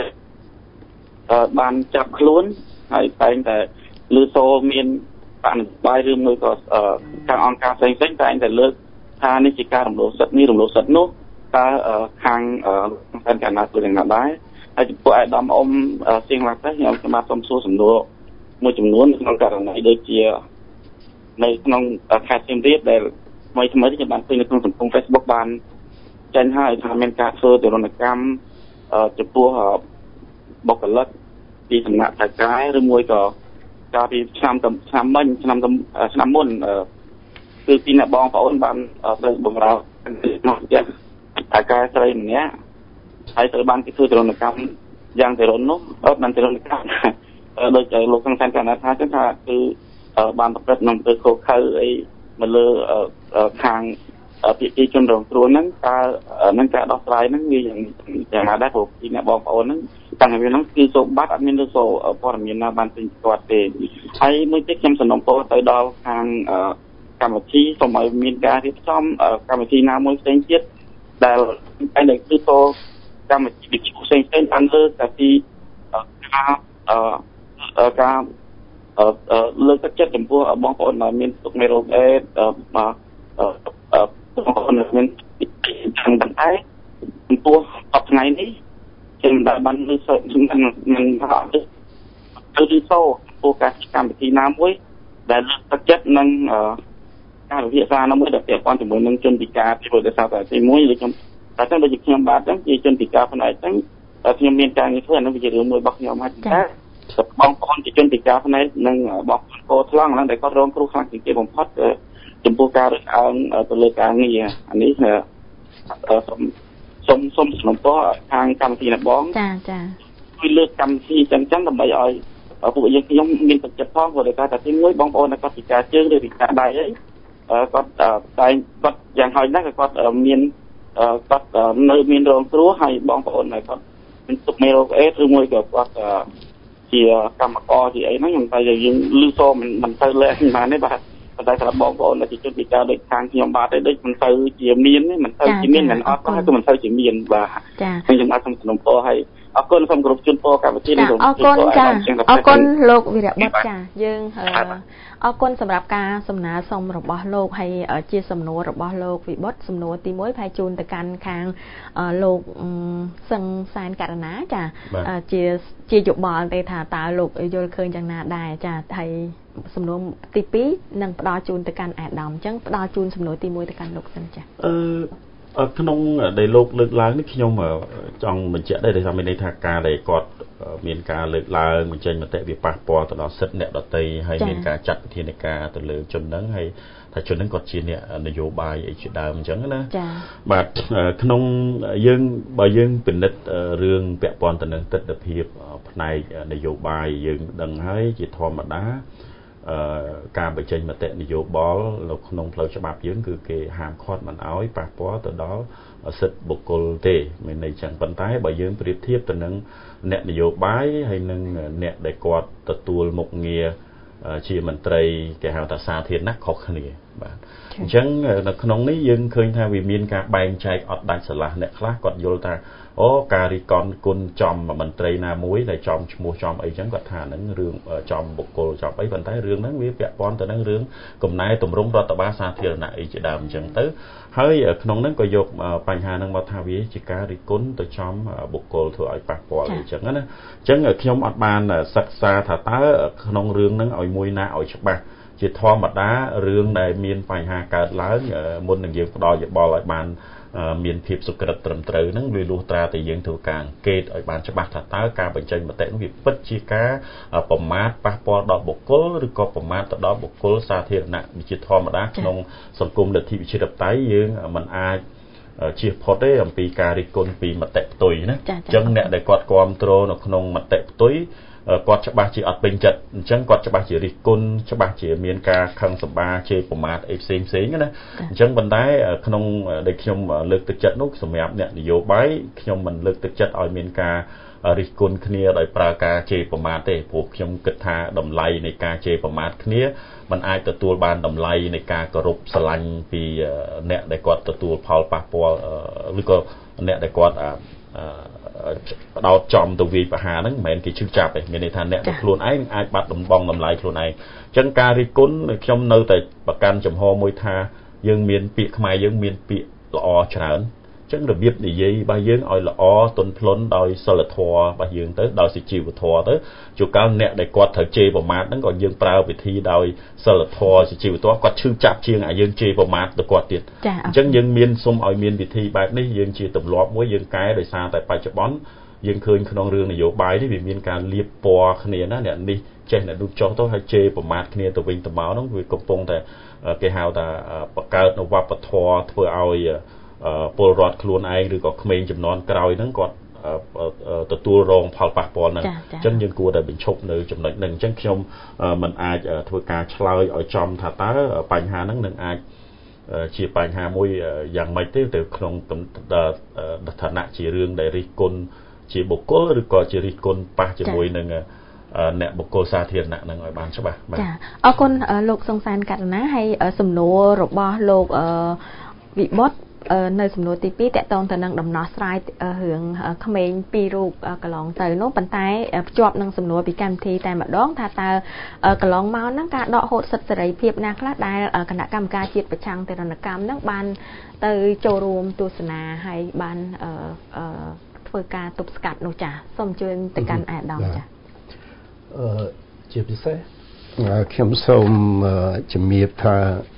បានចាប់ខ្លួនហើយតែងតែលើសូមានបណិបាយឬមួយក៏ខាងអង្គការផ្សេងៗតែងតែលើកថានេះជាការរំលោភសិទ្ធិនេះរំលោភសិទ្ធិនោះតើខាងខាងកណ្ដាលគឺយ៉ាងណាដែរហើយចំពោះអាដាមអ៊ុំសៀងឡាក់ខ្ញុំខ្ញុំបាទសូមសួរសំណួរមួយចំនួនក្នុងករណីដូចជានៅក្នុងខេត្តសៀមរាបដែលថ្មីថ្មីខ្ញុំបានឃើញនៅក្នុងសង្គម Facebook បានចេញហើយថាមានការធ្វើទរណកម្មចំពោះបុគ្គលិកពីសំណាក់ថៃកែឬមួយក៏កាលពីឆ្នាំឆ្នាំមិញឆ្នាំឆ្នាំមុនគឺពីអ្នកបងប្អូនបានទៅបំរើក្នុងផ្ទះថៃកែស្រីម្នាក់ហើយត្រូវបានគេធ្វើទរណកម្មយ៉ាងទរននោះអត់បានទរណកម្មដូចលោកសង្សានកណ្ដាថាចឹងថាគឺបានប្រព្រឹត្តនឹងទៅខុសខើអីមកលើខាងភាគីជនរងគ្រោះហ្នឹងតើនឹងការដោះស្រាយហ្នឹងវាយ៉ាងយ៉ាងណាដែរព្រោះពីអ្នកបងប្អូនហ្នឹងតាំងពីនោះគឺសូបាត់អត់មានឬសូព័ត៌មានណាបានពេញគាត់ទេហើយមួយទៀតខ្ញុំសំណូមពរទៅដល់ខាងកម្មវិធីសូមឲ្យមានការរៀបចំកម្មវិធីណាមួយផ្សេងទៀតដែលតែនៅគឺសូកម្មវិធីវិទ្យុផ្សេងៗបានលើកតែពីការអឺការលើកទឹកចិត្តចំពោះបងប្អូនដែលមានទុក្ខមេរោគអេដបាទបងប្អូនមានខាងបន្តែចំពោះអបថ្ងៃនេះខ្ញុំដែលបានលើកសូមិនមិនថាទៅទីសូពោការកម្មវិធីណាមួយដែលលើកទឹកចិត្តនឹងការវិភាសាណាមួយដែលពាក់ព័ន្ធជាមួយនឹងជនពិការពីព្រោះតែសារតែទីមួយឬខ្ញុំតែចឹងដូចជាខ្ញុំបាទចឹងជាជនពិការផ្នែកចឹងខ្ញុំមានការងារធ្វើអានោះវាជារឿងមួយរបស់ខ្ញុំហើយតែបងប្អូនជាជនពិការផ្នែកនិងបងប្អូនកោថ្លង់ហ្នឹងដែលគាត់រងគ្រោះខ្លាំងជាងគេបំផុតចំពោះការរើសអើងទៅលើការងារអានេះសូមសូមសូមសំណពរខាងកម្មវិធីណាបងចាចាជួយលើកកម្មវិធីចឹងចឹងដើម្បីឲ្យពួកយើងខ្ញុំមានទឹកចិត្តផងព្រោះតែថាទីមួយបងប្អូនគាត់ពិការជើងឬពិការដៃអីគាត់តែគាត់យ៉ាងហោចណាស់គាត់មានគាត់នៅមានរងគ្រោះហើយបងប្អូនគាត់មានទុក្ខមេរោគអេដឬមួយក៏គាត់ជាកម្មករជាអីហ្នឹងខ្ញុំតែយើងលឺសូមិនមិនទៅលែងបានទេបាទតែសម្រាប់បងប្អូនដែលជាជនពិការដូចខាងខ្ញុំបាទទេដូចមិនទៅជាមានទេមិនទៅជាមានមិនអត់ក៏គឺមិនទៅជាមានបាទចាខ្ញុំបាទសូមសំណូមពរឲ្យអរគុណសូមគោរពជូនពរកម្មវិធីនេះអរគុណចាអរគុណលោកវីរបុត្រចាយើងអរគុណសម្រាប់ការសំណើសុំរបស់លោកហើយជាសំណួររបស់លោកវីបុត្រសំណួរទីមួយផែជូនទៅកាន់ខាងលោកសឹងសែនករណាចាជាជាយោបល់ទេថាតើលោកយល់ឃើញយ៉ាងណាដែរចាហើយសំណួរទីពីរនឹងផ្ដល់ជូនទៅកាន់អាដាមអញ្ចឹងផ្ដល់ជូនសំណួរទីមួយទៅកាន់លោកសិនចាអឺក្នុងដែលលោកលើកឡើងនេះខ្ញុំចង់បញ្ជាក់ដែរថាមានន័យថាការដែលគាត់មានការលើកឡើងបញ្ចេញមតិវាប៉ះពាល់ទៅដល់សិទ្ធិអ្នកដទៃហើយមានការចាត់វិធានការទៅលើជនហ្នឹងហើយថាជនហ្នឹងគាត់ជាអ្នកនយោបាយអីជាដើមអញ្ចឹងណាបាទក្នុងយើងបើយើងពិនិត្យរឿងពាក់ព័ន្ធទៅនឹងទស្សនវិជ្ជាផ្នែកនយោបាយយើងដឹងហើយជាធម្មតាការបញ្ចេញមតិនយោបល់នៅក្នុងផ្លូវច្បាប់យើងគឺគេហាមឃាត់មិនឲ្យប៉ះពាល់ទៅដល់សិទ្ធិបុគ្គលទេមានន័យចឹងប៉ុន្តែបើយើងប្រៀបធៀបទៅនឹងអ្នកនយោបាយហើយនឹងអ្នកដែលគាត់ទទួលមុខងារជាមន្ត្រីគេហៅថាសាធារណៈខុសគ្នាបាទអញ្ចឹងនៅក្នុងនេះយើងឃើញថាវាមានការបែងចែកអត់ដាច់ស្រឡះអ្នកខ្លះគាត់យល់ថាអូការរីកនគុណចំមន្ត្រីណាមួយដែលចំឈ្មោះចំអីចឹងគាត់ថាហ្នឹងរឿងចំបុគ្គលចំអីប៉ុន្តែរឿងហ្នឹងវាពាក់ព័ន្ធទៅនឹងរឿងកំណែតម្រង់រដ្ឋបាលសាធារណៈអីជាដើមអញ្ចឹងទៅហើយក្នុងហ្នឹងក៏យកបញ្ហាហ្នឹងមកថាវាជាការរីកគុណទៅចំបុគ្គលធ្វើឲ្យប៉ះពាល់អីចឹងណាអញ្ចឹងខ្ញុំអត់បានសិក្សាថាតើក្នុងរឿងហ្នឹងឲ្យមួយណាឲ្យច្បាស់ជាធម្មតារឿងដែលមានបញ្ហាកើតឡើងមុននឹងយើងផ្ដល់យោបល់ឲ្យបានមានភាពសុក្រិតត្រឹមត្រូវហ្នឹងវាលុះត្រាតែយើងធ្វើការអង្កេតឲ្យបានច្បាស់ថាតើការបញ្ចេញមតិនោះវាពិតជាការប្រមាថប៉ះពាល់ដល់បុគ្គលឬក៏ប្រមាថទៅដល់បុគ្គលសាធារណៈវិជាធម្មតាក្នុងសង្គមលទ្ធិប្រជាធិបតេយ្យយើងមិនអាចជៀសផុតទេអំពីការរិះគន់ពីមតិផ្ទុយណាអញ្ចឹងអ្នកដែលគាត់គ្រប់គ្រងនៅក្នុងមតិផ្ទុយគាត់ច្បាស់ជាអត់ពេញចិត្តអញ្ចឹងគាត់ច្បាស់ជារិះគន់ច្បាស់ជាមានការខឹងសម្បាជេរប្រមាថអីផ្សេងផ្សេងណាអញ្ចឹងប៉ុន្តែក្នុងដែលខ្ញុំលើកទឹកចិត្តនោះសម្រាប់អ្នកនយោបាយខ្ញុំមិនលើកទឹកចិត្តឲ្យមានការរិះគន់គ្នាដោយប្រើការជេរប្រមាថទេព្រោះខ្ញុំគិតថាតម្លៃនៃការជេរប្រមាថគ្នាมันអាចទទួលបានតម្លៃនៃការគោរពស្រឡាញ់ពីអ្នកដែលគាត់ទទួលផលប៉ះពាល់ឬក៏អ្នកដែលគាត់បដោតចំទៅវាយប្រហារហ្នឹងមិនមែនគេឈឺចាប់ទេមានន័យថាអ្នកដែលខ្លួនឯងអាចបាត់ដំបងតម្លៃខ្លួនឯងអញ្ចឹងការរិះគន់ខ្ញុំនៅតែប្រកាន់ចំហមួយថាយើងមានពាក្យខ្មែរយើងមានពាក្យល្អច្រើនអញ្ចឹងរបៀបនិយាយរបស់យើងឲ្យល្អទន់ភ្លន់ដោយសិលធម៌របស់យើងទៅដោយសុជីវធម៌ទៅជួនកាលអ្នកដែលគាត់ត្រូវជេរប្រមាថហ្នឹងក៏យើងប្រើវិធីដោយសិលធម៌សុជីវធម៌គាត់ឈឺចាប់ជាងអាយើងជេរប្រមាថទៅគាត់ទៀតអញ្ចឹងយើងមានសុំឲ្យមានវិធីបែបនេះយើងជាទម្លាប់មួយយើងកែដោយសារតែបច្ចុប្បន្នយើងឃើញក្នុងរឿងនយោបាយនេះវាមានការលាបពណ៌គ្នាណាអ្នកនេះចេះអ្នកនោះចុះទៅហើយជេរប្រមាថគ្នាទៅវិញទៅមកហ្នឹងវាកំពុងតែគេហៅថាបង្កើតនៅវប្បធម៌ធ្វើឲ្យពលរដ្ឋខ្លួនឯងឬក៏ក្មេងចំនួនក្រោយហ្នឹងគាត់ទទួលរងផលប៉ះពាល់ហ្នឹងអញ្ចឹងយើងគួរតែបញ្ឈប់នៅចំណុចហ្នឹងអញ្ចឹងខ្ញុំមិនអាចធ្វើការឆ្លើយឲ្យចំថាតើបញ្ហាហ្នឹងនឹងអាចជាបញ្ហាមួយយ៉ាងម៉េចទេទៅក្នុងឋានៈជារឿងដែលរិះគន់ជាបុគ្គលឬក៏ជារិះគន់ប៉ះជាមួយនឹងអ្នកបុគ្គលសាធារណៈនឹងឲ្យបានច្បាស់បាទចាអរគុណលោកសុងសានករណាហើយសំណួររបស់លោកវិបុត្រនៅសំណួរទីពីរតកតងទៅនឹងដំណោះស្រាយរឿងក្មេងពីររូបកន្លងទៅនោះប៉ុន្តែភ្ជាប់នឹងសំណួរពីកម្មវិធីតែម្ដងថាតើកន្លងមកហ្នឹងការដកហូតសិទ្ធិសេរីភាពណាខ្លះដែលគណៈកម្មការជាតិប្រឆាំងទារុណកម្មហ្នឹងបានទៅចូលរួមទស្សនាហើយបានធ្វើការទប់ស្កាត់នោះចាសូមជួយទៅកាន់អាដាមចាអឺជាពិសេសខ្ញុំសូមជំរាបថា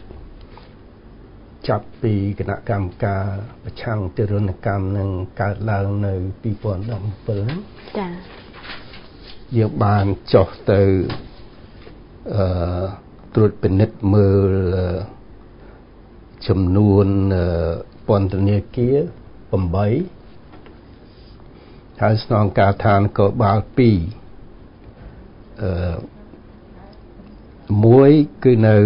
ចាប់ពីគណៈកម្មការប្រឆាំងទារុណកម្មនឹងកើតឡើងនៅពីរពាន់ដប់bảyចាយើងបានចុះទៅអឺត្រួតពិនិត្យមើលចំនួនពន្ធនាគារeightហើយស្នងការឋានក៏បាលtwoអឺមួយគឺនៅ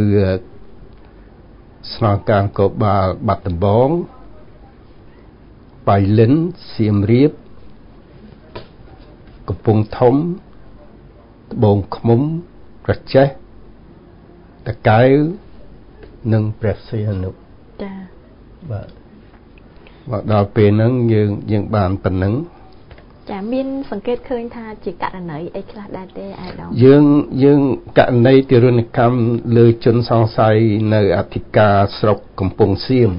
ស្នងការកោបាលបាត់ដំបងបៃលិនសៀមរាបកំពង់ធំត្បូងឃ្មុំក្រចេះតាកែវនិងព្រះសីហនុចាបាទមកដល់ពេលហ្នឹងយើងយើងបានប៉ុណ្ណឹងចាមានសង្កេតឃើញថាជាករណីអីខ្លះដែរទេអាយដាមយើងយើងករណីទារុណកម្មលើជនសង្ស័យនៅអធិការស្រុកកំពង់សៀម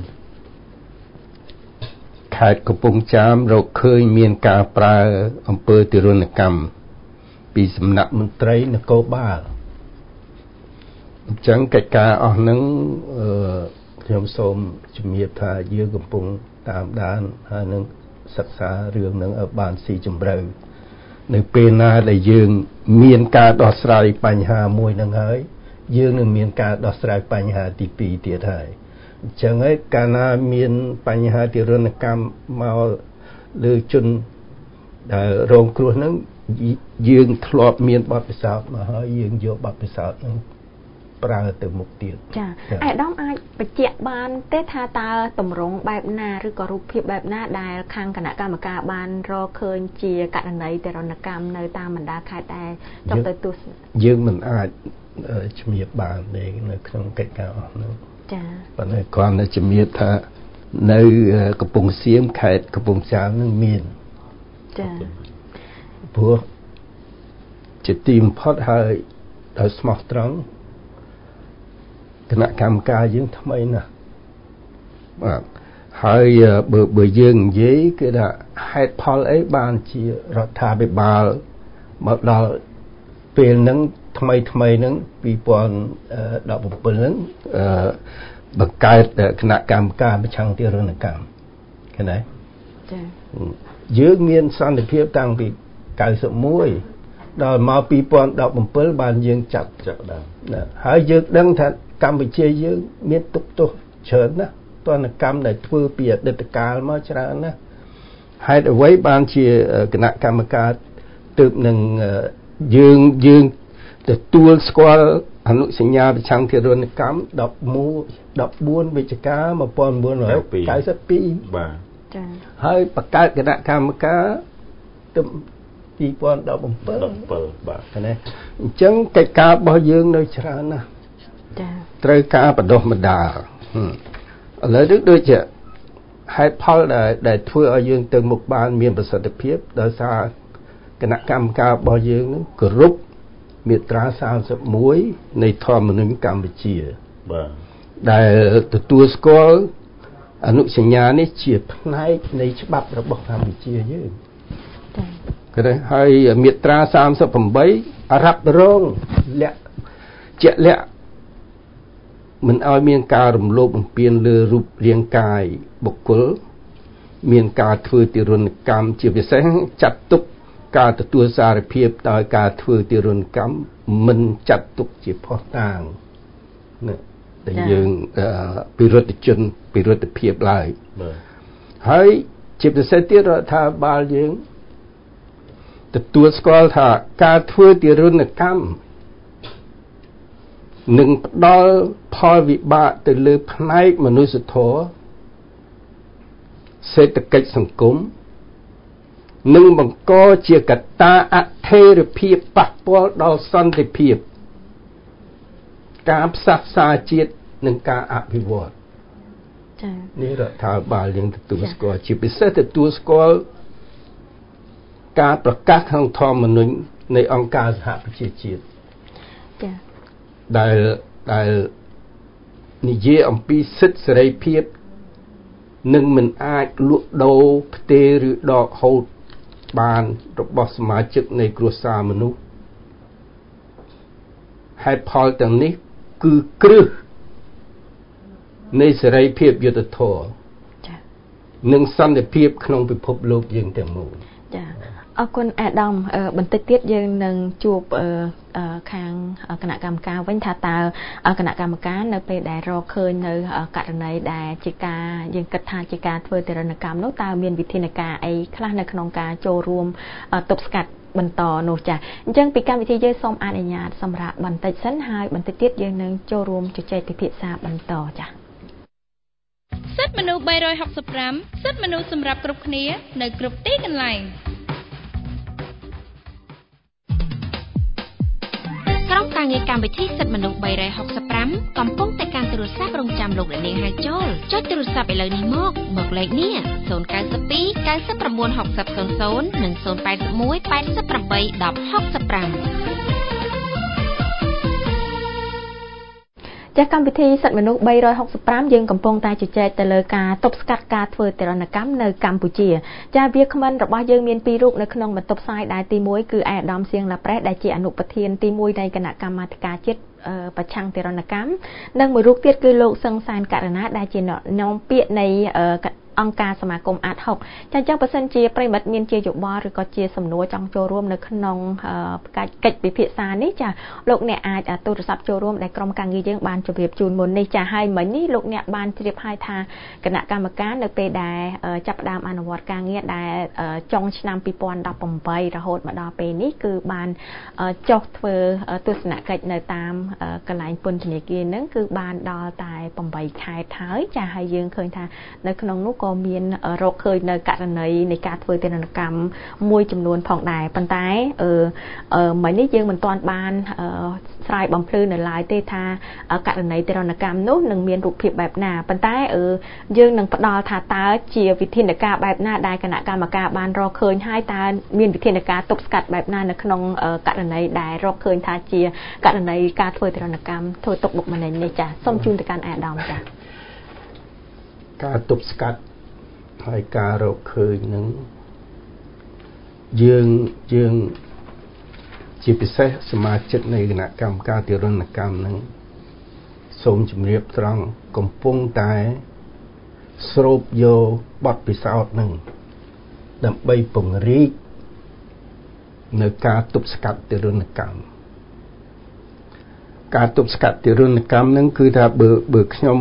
ខេត្តកំពង់ចាមរកឃើញមានការប្រើអំពើទារុណកម្មពីសំណាក់មន្ត្រីនគរបាលអញ្ចឹងកិច្ចការអស់ហ្នឹងអឺខ្ញុំសូមជំរាបថាយើងកំពុងតាមដានហើយនឹងសិក្សារឿងនឹងឲ្យបានស៊ីជម្រៅនៅពេលណាដែលយើងមានការដោះស្រាយបញ្ហាមួយនឹងហើយយើងនឹងមានការដោះស្រាយបញ្ហាទីពីរទៀតហើយអញ្ចឹងឯកាលណាមានបញ្ហាទារុណកម្មមកលើជនដែលរងគ្រោះហ្នឹងយើងធ្លាប់មានបទពិសោធន៍មកហើយយើងយកបទពិសោធន៍ហ្នឹងប្រើទៅមុខទៀតចាអាយដាមអាចបញ្ជាក់បានទេថាតើតម្រង់បែបណាឬក៏រូបភាពបែបណាដែលខាងគណៈកម្មការបានរកឃើញជាករណីទារុណកម្មនៅតាមបណ្ដាខេត្តដែលចុះទៅទស្សនាយើងមិនអាចជំរាបបានទេនៅក្នុងកិច្ចការអស់នោះចាប៉ុន្តែគ្រាន់តែជំរាបថានៅកំពង់សៀមខេត្តកំពង់ចាមនឹងមានចាព្រោះជាទីបំផុតហើយដោយស្មោះត្រង់គណៈកម្មការយើងថ្មីណាស់បាទហើយបើបើយើងនិយាយគឺថាហេតុផលអីបានជារដ្ឋាភិបាលមកដល់ពេលហ្នឹងថ្មីថ្មីហ្នឹងtwo thousand seventeenហ្នឹងអឺបង្កើតគណៈកម្មការប្រឆាំងទារុណកម្មឃើញទេចាយើងមានសន្តិភាពតាំងពីninety-oneដល់មកtwo thousand seventeenបានយើងចាត់ចាក់ដើមហើយយើងដឹងថាកម្ពុជាយើងមានទុកទោសច្រើនណាស់ទណ្ឌកម្មដែលធ្វើពីអតីតកាលមកច្រើនណាស់ហេតុអ្វីបានជាគណៈកម្មការទើបនឹងយើងយើងទទួលស្គាល់អនុសញ្ញាប្រឆាំងទារុណកម្មfourteenវិច្ឆិកាnineteen ninety-twoបាទចា៎ហើយបង្កើតគណៈកម្មការទើបtwo thousand seventeenបាទណាអញ្ចឹងកិច្ចការរបស់យើងនៅច្រើនណាស់ចា៎ត្រូវការបណ្ដុះបណ្ដាលឥឡូវនេះដូចជាហេតុផលដែលដែលធ្វើឲ្យយើងទៅមុខបានមានប្រសិទ្ធភាពដោយសារគណៈកម្មការរបស់យើងនឹងគោរពមាត្រាthirty-oneនៃធម្មនុញ្ញកម្ពុជាបាទដែលទទួលស្គាល់អនុសញ្ញានេះជាផ្នែកនៃច្បាប់របស់កម្ពុជាយើងចា៎គឺហើយមាត្រាthirty-eightរ៉ាប់រងលក្ខជាក់លាក់មិនឲ្យមានការរំលោភបំពានលើរូបរាងកាយបុគ្គលមានការធ្វើទារុណកម្មជាពិសេសចាត់ទុកការទទួលសារភាពដោយការធ្វើទារុណកម្មមិនចាត់ទុកជាភស្តុតាងណាដែលយើងពិរុទ្ធជនពិរុទ្ធភាពឡើយហើយជាពិសេសទៀតរដ្ឋាភិបាលយើងទទួលស្គាល់ថាការធ្វើទារុណកម្មនឹងផ្ដល់ផលវិបាកទៅលើផ្នែកមនុស្សធម៌សេដ្ឋកិច្ចសង្គមនឹងបង្កជាកត្តាអថេរភាពប៉ះពាល់ដល់សន្តិភាពការផ្សះផ្សាជាតិនិងការអភិវឌ្ឍចា៎នេះរដ្ឋាភិបាលយើងទទួលស្គាល់ជាពិសេសទទួលស្គាល់ការប្រកាសក្នុងធម្មនុញ្ញនៃអង្គការសហប្រជាជាតិចា៎ដែលដែលនិយាយអំពីសិទ្ធិសេរីភាពនឹងមិនអាចលក់ដូរផ្ទេរឬដកហូតបានរបស់សមាជិកនៃគ្រួសារមនុស្សហេតុផលទាំងនេះគឺគ្រឹះនៃសេរីភាពយុត្តិធម៌ចា៎និងសន្តិភាពក្នុងពិភពលោកយើងទាំងមូលចា៎អរគុណអាដាមបន្តិចទៀតយើងនឹងជួបខាងគណៈកម្មការវិញថាតើគណៈកម្មការនៅពេលដែលរកឃើញនៅករណីដែលជាការយើងគិតថាជាការធ្វើទារុណកម្មនោះតើមានវិធានការអីខ្លះនៅក្នុងការចូលរួមទប់ស្កាត់បន្តនោះចា៎អញ្ចឹងពីកម្មវិធីយើងសូមអនុញ្ញាតសម្រាប់បន្តិចសិនហើយបន្តិចទៀតយើងនឹងចូលរួមជជែកពិភាក្សាបន្តចា៎សិទ្ធិមនុស្សបីរយហុកសិបប្រាំសិទ្ធិមនុស្សសម្រាប់គ្រប់គ្នានៅគ្រប់ទីកន្លែងក្រុមការងារកម្មវិធីសិទ្ធិមនុស្សបីរយហុកសិបប្រាំកំពុងតែកាន់ទូរស័ព្ទរងចាំលោកអ្នកនាងហៅចូលចុចទូរស័ព្ទឥឡូវនេះមកមកលេខនេះศูนย์ เก้า ពីរ เก้า เก้า หก ศูนย์ ศูนย์ និង ศูนย์ แปด หนึ่ง แปด แปด แปด หนึ่ง หก ห้าចាកម្មវិធីសិទ្ធិមនុស្សបីរយហុកសិបប្រាំយើងកំពុងតែជជែកទៅលើការទប់ស្កាត់ការធ្វើទារុណកម្មនៅកម្ពុជាចាវាគ្មិនរបស់យើងមានពីររូបនៅក្នុងបន្ទប់ផ្សាយដែលទីមួយគឺអាដាមសៀងឡាប្រេសដែលជាអនុប្រធានទីមួយនៃគណៈកម្មាធិការជាតិប្រឆាំងទារុណកម្មនិងមួយរូបទៀតគឺលោកសឹងសានករណាដែលជានាំពាក្យនៃអង្គការសមាគមអាតហុកចាអញ្ចឹងបើសិនជាប្រិមិត្តមានជាយោបល់ឬក៏ជាសំណួរចង់ចូលរួមនៅក្នុងកិច្ចពិភាក្សានេះចាលោកអ្នកអាចទូរស័ព្ទចូលរួមដែលក្រុមការងារយើងបានជម្រាបជូនមុននេះចាហើយមិញនេះលោកអ្នកបានជ្រាបហើយថាគណៈកម្មការនៅពេលដែលចាប់ផ្ដើមអនុវត្តការងារដែលចុងឆ្នាំពីរពាន់ដប់ប្រាំបីរហូតមកដល់ពេលនេះគឺបានចុះធ្វើទស្សនកិច្ចនៅតាមកន្លែងពន្ធនាគារហ្នឹងគឺបានដល់តែប្រាំបីខែហើយចាហើយយើងឃើញថានៅក្នុងនោះក៏មានរកឃើញនៅករណីនៃការធ្វើទារុណកម្មមួយចំនួនផងដែរប៉ុន្តែអឺមិញនេះយើងមិនទាន់បានស្រាយបំភ្លឺនៅឡើយទេថាករណីទារុណកម្មនោះនឹងមានរូបភាពបែបណាប៉ុន្តែអឺយើងនឹងផ្ដល់ថាតើជាវិធានការបែបណាដែលគណៈកម្មការបានរកឃើញហើយតើមានវិធានការទប់ស្កាត់បែបណានៅក្នុងករណីដែលរកឃើញថាជាករណីការធ្វើទារុណកម្មធ្វើទុកបុកម្នេញនេះចាសូមជូនទៅកាន់អាដាមចាការទប់ស្កាត់ហើយការរកឃើញនឹងយើងយើងជាពិសេសសមាជិកនៃគណៈកម្មការទារុណកម្មនឹងសូមជម្រាបត្រង់កំពុងតែស្រូបយកបទពិសោធន៍នឹងដើម្បីពង្រីកនៅការទប់ស្កាត់ទារុណកម្មការទប់ស្កាត់ទារុណកម្មនឹងគឺថាបើបើខ្ញុំ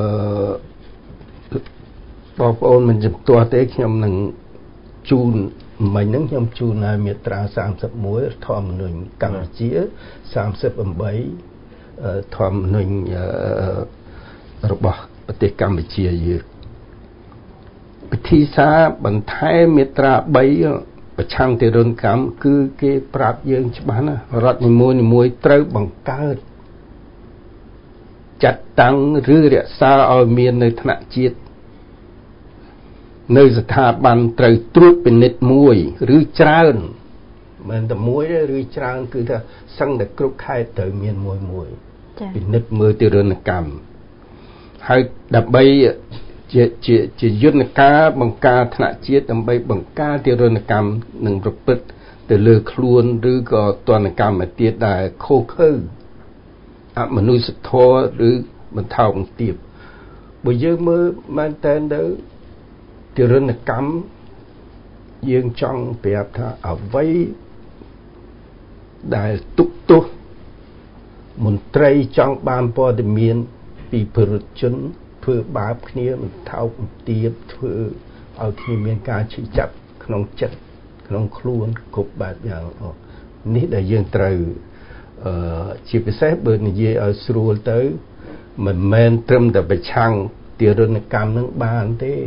បងប្អូនមិនជំទាស់ទេខ្ញុំនឹងជូនមិញហ្នឹងខ្ញុំជូនឲ្យមាត្រាសាមសិបមួយធម្មនុញ្ញកម្ពុជាសាមសិបប្រាំធម្មនុញ្ញរបស់ប្រទេសកម្ពុជាយើងពិធីសារបន្ថែមមាត្រាបីប្រឆាំងទារុណកម្មគឺគេប្រាប់យើងច្បាស់ណាស់រដ្ឋនីមួយនីមួយត្រូវបង្កើតចាត់តាំងឬរក្សាឲ្យមាននៅថ្នាក់ជាតិនៅស្ថាប័នត្រូវត្រួតពិនិត្យមួយឬច្រើនមិនតែមួយទេឬច្រើនគឺថាសឹងតែគ្រប់ខេត្តត្រូវមានមួយមួយពិនិត្យមើលទារុណកម្មហើយដើម្បីជាជាជាយន្តការបង្ការថ្នាក់ជាតិដើម្បីបង្ការទារុណកម្មនឹងប្រព្រឹត្តទៅលើខ្លួនឬក៏ទណ្ឌកម្មទៀតដែលខុសខើអមនុស្សធម៌ឬបន្ថោកបន្ទាបបើយើងមើលមែនតើទៅទារុណកម្មយើងចង់ប្រាប់ថាអ្វីដែលទុកទោសមន្ត្រីចង់បានព័ត៌មានពីប្រជាជនធ្វើបាបគ្នាបន្ថោកបន្ទាបធ្វើឲ្យគ្នាមានការឈឺចាប់ក្នុងចិត្តក្នុងខ្លួនគ្រប់បែបយ៉ាងនេះដែលយើងត្រូវអឺជាពិសេសបើនិយាយឲ្យស្រួលទៅមិនមែនត្រឹមតែប្រឆាំងទារុណកម្មនឹងបានទេ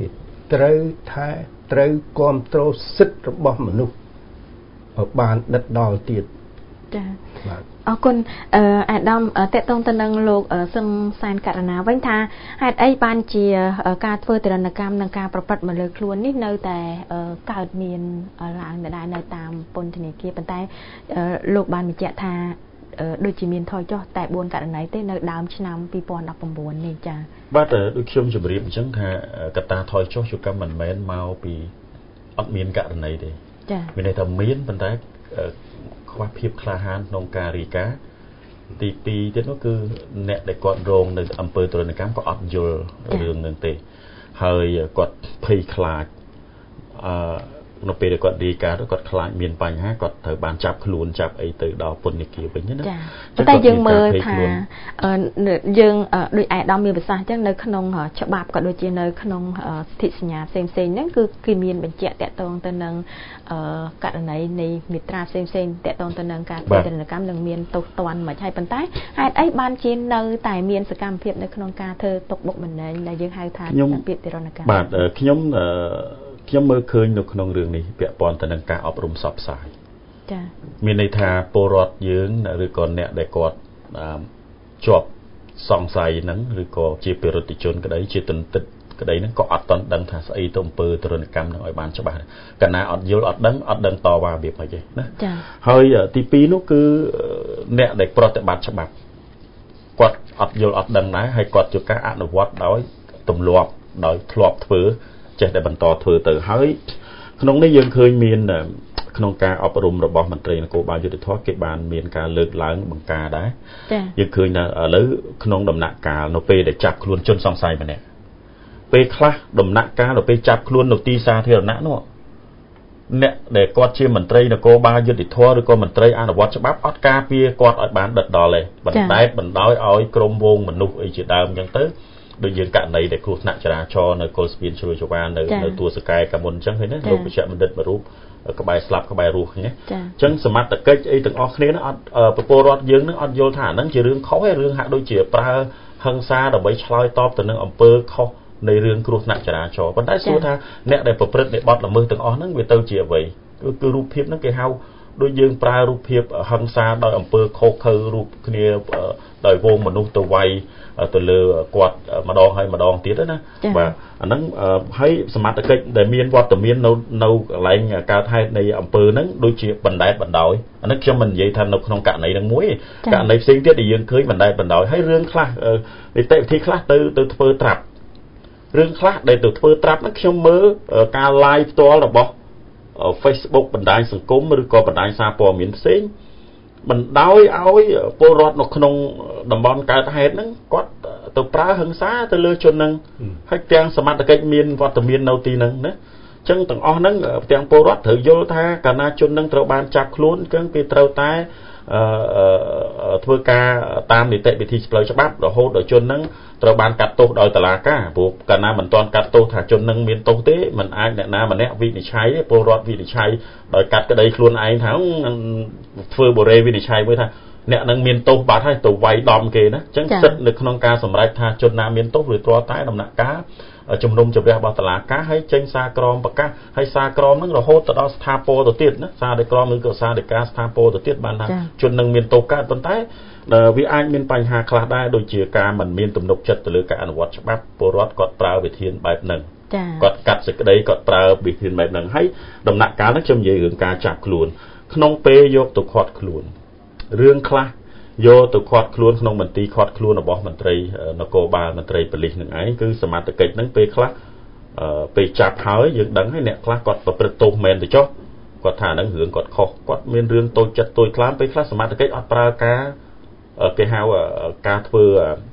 ត្រូវថែត្រូវគ្រប់គ្រងសិទ្ធិរបស់មនុស្សឲ្យបានដិតដល់ទៀតចាបាទអរគុណអឺអាដាមតេតងទៅនឹងលោកសឹងសានករណាវិញថាហេតុអីបានជាការធ្វើទរណកម្មនិងការប្រព្រឹត្តមកលើខ្លួននេះនៅតែកើតមានឡើងនៅដែរនៅតាមពន្ធនាគារប៉ុន្តែលោកបានបញ្ជាក់ថាដូចជាមានថយចុះតែបួនករណីទេនៅដើមឆ្នាំពីរពាន់ដប់ប្រាំបួននេះចាបាទដូចខ្ញុំជម្រាបអញ្ចឹងថាកត្តាថយចុះជួកម្មមិនមែនមកពីអត់មានករណីទេចាមានន័យថាមានប៉ុន្តែខ្វះភាពក្លាហានក្នុងការរាយការណ៍ទីពីរទៀតនោះគឺអ្នកដែលគាត់រងនៅអំពើទរណកម្មក៏អត់យល់រឿងនឹងទេហើយគាត់ភ័យខ្លាចអឺនៅពេលដែលគាត់រាយការណ៍ទៅគាត់ខ្លាចមានបញ្ហាគាត់ត្រូវបានចាប់ខ្លួនចាប់អីទៅដល់ពន្ធនាគារវិញណាចាប៉ុន្តែយើងមើលថាយើងដោយអាយដាមមានប្រសាសន៍អញ្ចឹងនៅក្នុងច្បាប់ក៏ដូចជានៅក្នុងសិទ្ធិសញ្ញាផ្សេងផ្សេងហ្នឹងគឺគេមានបញ្ជាក់តាក់ទងទៅនឹងករណីនៃមាត្រាផ្សេងផ្សេងតាក់ទងទៅនឹងការធ្វើទរណកម្មនឹងមានទោសទណ្ឌមិនហើយប៉ុន្តែហេតុអីបានជានៅតែមានសកម្មភាពនៅក្នុងការធ្វើទុកបុកម្នេញដែលយើងហៅថាពាក្យទរណកម្មបាទខ្ញុំខ្ញុំមើលឃើញនៅក្នុងរឿងនេះពាក់ព័ន្ធទៅនឹងការអប់រំផ្សព្វផ្សាយចា៎មានន័យថាពលរដ្ឋយើងឬក៏អ្នកដែលគាត់ជាប់សង្ស័យហ្នឹងឬក៏ជាបរិទ្ធិជនក្តីជាទន្ទឹកក្តីហ្នឹងក៏អត់ទាន់ដឹងថាស្អីទៅអំពើទរណកម្មហ្នឹងឲ្យបានច្បាស់កាលណាអត់យល់អត់ដឹងអត់ដឹងតវ៉ារបៀបម៉េចទេណាចា៎ហើយទីពីរនោះគឺអ្នកដែលប្រតិបត្តិច្បាប់គាត់អត់យល់អត់ដឹងដែរហើយគាត់ជួការអនុវត្តដោយទម្លាប់ដោយធ្លាប់ធ្វើចេះតែបន្តធ្វើទៅហើយក្នុងនេះយើងឃើញមានក្នុងការអប់រំរបស់មន្ត្រីនគរបាលយុត្តិធម៌គេបានមានការលើកឡើងបង្ការដែរយើងឃើញថាឥឡូវក្នុងដំណាក់កាលនៅពេលដែលចាប់ខ្លួនជនសង្ស័យម្នាក់ពេលខ្លះដំណាក់កាលនៅពេលចាប់ខ្លួននៅទីសាធារណៈនោះអ្នកដែលគាត់ជាមន្ត្រីនគរបាលយុត្តិធម៌ឬក៏មន្ត្រីអនុវត្តច្បាប់អត់ការពារគាត់ឲ្យបានដិតដល់ទេបណ្តែតបណ្ដោយឲ្យក្រុមវងមនុស្សអីជាដើមអញ្ចឹងទៅដូចយើងករណីដែលគ្រោះថ្នាក់ចរាចរណ៍នៅកុលស្ពានជ្រោយចង្វារនៅនៅទួលសកែកាមុនអញ្ចឹងឃើញណាលោកវិជ្ជបណ្ឌិតមួយរូបក្បែរស្លាប់ក្បែររស់ហ្នឹងណាអញ្ចឹងសមត្ថកិច្ចអីទាំងអស់គ្នាហ្នឹងអត់ប្រពលរដ្ឋយើងហ្នឹងអត់យល់ថាអាហ្នឹងជារឿងខុសទេរឿងហាក់ដូចជាប្រើហិង្សាដើម្បីឆ្លើយតបទៅនឹងអំពើខុសនៃរឿងគ្រោះថ្នាក់ចរាចរណ៍ប៉ុន្តែសួរថាអ្នកដែលប្រព្រឹត្តនៃបទល្មើសទាំងអស់ហ្នឹងវាទៅជាអ្វីគឺរូបភាពហ្នឹងគេហៅដូចយើងប្រើរូបភាពហិង្សាដោយអំពើខុសខើរូបគ្នាដោយវងមនុស្សទៅវាយទៅលើគាត់ម្ដងហើយម្ដងទៀតណាបាទអាហ្នឹងហើយសមត្ថកិច្ចដែលមានវត្តមាននៅនៅកន្លែងកើតហេតុនៃអំពើហ្នឹងដូចជាបណ្ដែតបណ្ដោយអាហ្នឹងខ្ញុំមិននិយាយថានៅក្នុងករណីហ្នឹងមួយករណីផ្សេងទៀតដែលយើងឃើញបណ្ដែតបណ្ដោយហើយរឿងខ្លះនីតិវិធីខ្លះទៅទៅធ្វើត្រាប់រឿងខ្លះដែលទៅធ្វើត្រាប់ហ្នឹងខ្ញុំមើលការ live ផ្ទាល់របស់ Facebook បណ្ដាញសង្គមឬក៏បណ្ដាញសារព័ត៌មានផ្សេងបណ្ដោយឲ្យពលរដ្ឋនៅក្នុងតំបន់កើតហេតុហ្នឹងគាត់ទៅប្រើហិង្សាទៅលើជនហ្នឹងហើយទាំងសមត្ថកិច្ចមានវត្តមាននៅទីហ្នឹងណាអញ្ចឹងទាំងអស់ហ្នឹងទាំងពលរដ្ឋត្រូវយល់ថាកាលណាជនហ្នឹងត្រូវបានចាប់ខ្លួនគឺគេត្រូវតែធ្វើការតាមនីតិវិធីផ្លូវច្បាប់រហូតដល់ជនហ្នឹងត្រូវបានកាត់ទោសដោយតុលាការព្រោះកាលណាមិនទាន់កាត់ទោសថាជនហ្នឹងមានទោសទេមិនអាចអ្នកណាម្នាក់វិនិច្ឆ័យទេពលរដ្ឋវិនិច្ឆ័យដោយកាត់ក្តីខ្លួនឯងថាធ្វើបូរេវិនិច្ឆ័យមួយថាអ្នកនឹងមានទោសបាត់ហើយទៅវាយដំគេណាអញ្ចឹងសិទ្ធិនៅក្នុងការសម្រេចថាជនណាមានទោសឬទ្រាំតែដំណាក់កាលជំនុំជម្រះរបស់តុលាការហើយចេញសារក្រមប្រកាសហើយសារក្រមហ្នឹងរហូតទៅដល់ស្ថាពរទៅទៀតណាសារដីក្រមឬក៏សារដីកាស្ថាពរទៅទៀតបានថាជននឹងមានទោសកើតប៉ុន្តែវាអាចមានបញ្ហាខ្លះដែរដូចជាការមិនមានទំនុកចិត្តទៅលើការអនុវត្តច្បាប់ពលរដ្ឋគាត់ប្រើវិធានបែបហ្នឹងគាត់កាត់សេចក្តីគាត់ប្រើវិធានបែបហ្នឹងហើយដំណាក់កាលហ្នឹងខ្ញុំនិយាយរឿងការចាប់ខ្លួនក្នុងពេលយកទៅឃាត់ខ្លួនរឿងខ្លះយកទៅឃាត់ខ្លួនក្នុងមន្ទីរឃាត់ខ្លួនរបស់មន្ត្រីនគរបាលមន្ត្រីប៉ូលីសនឹងឯងគឺសមត្ថកិច្ចហ្នឹងពេលខ្លះពេលចាប់ហើយយើងដឹងហើយអ្នកខ្លះគាត់ប្រព្រឹត្តទោសមែនទៅចុះគាត់ថាហ្នឹងរឿងគាត់ខុសគាត់មានរឿងតូចចិត្តតូចខ្លាំងពេលខ្លះសមត្ថកិច្ចអត់ប្រើការគេហៅការធ្វើ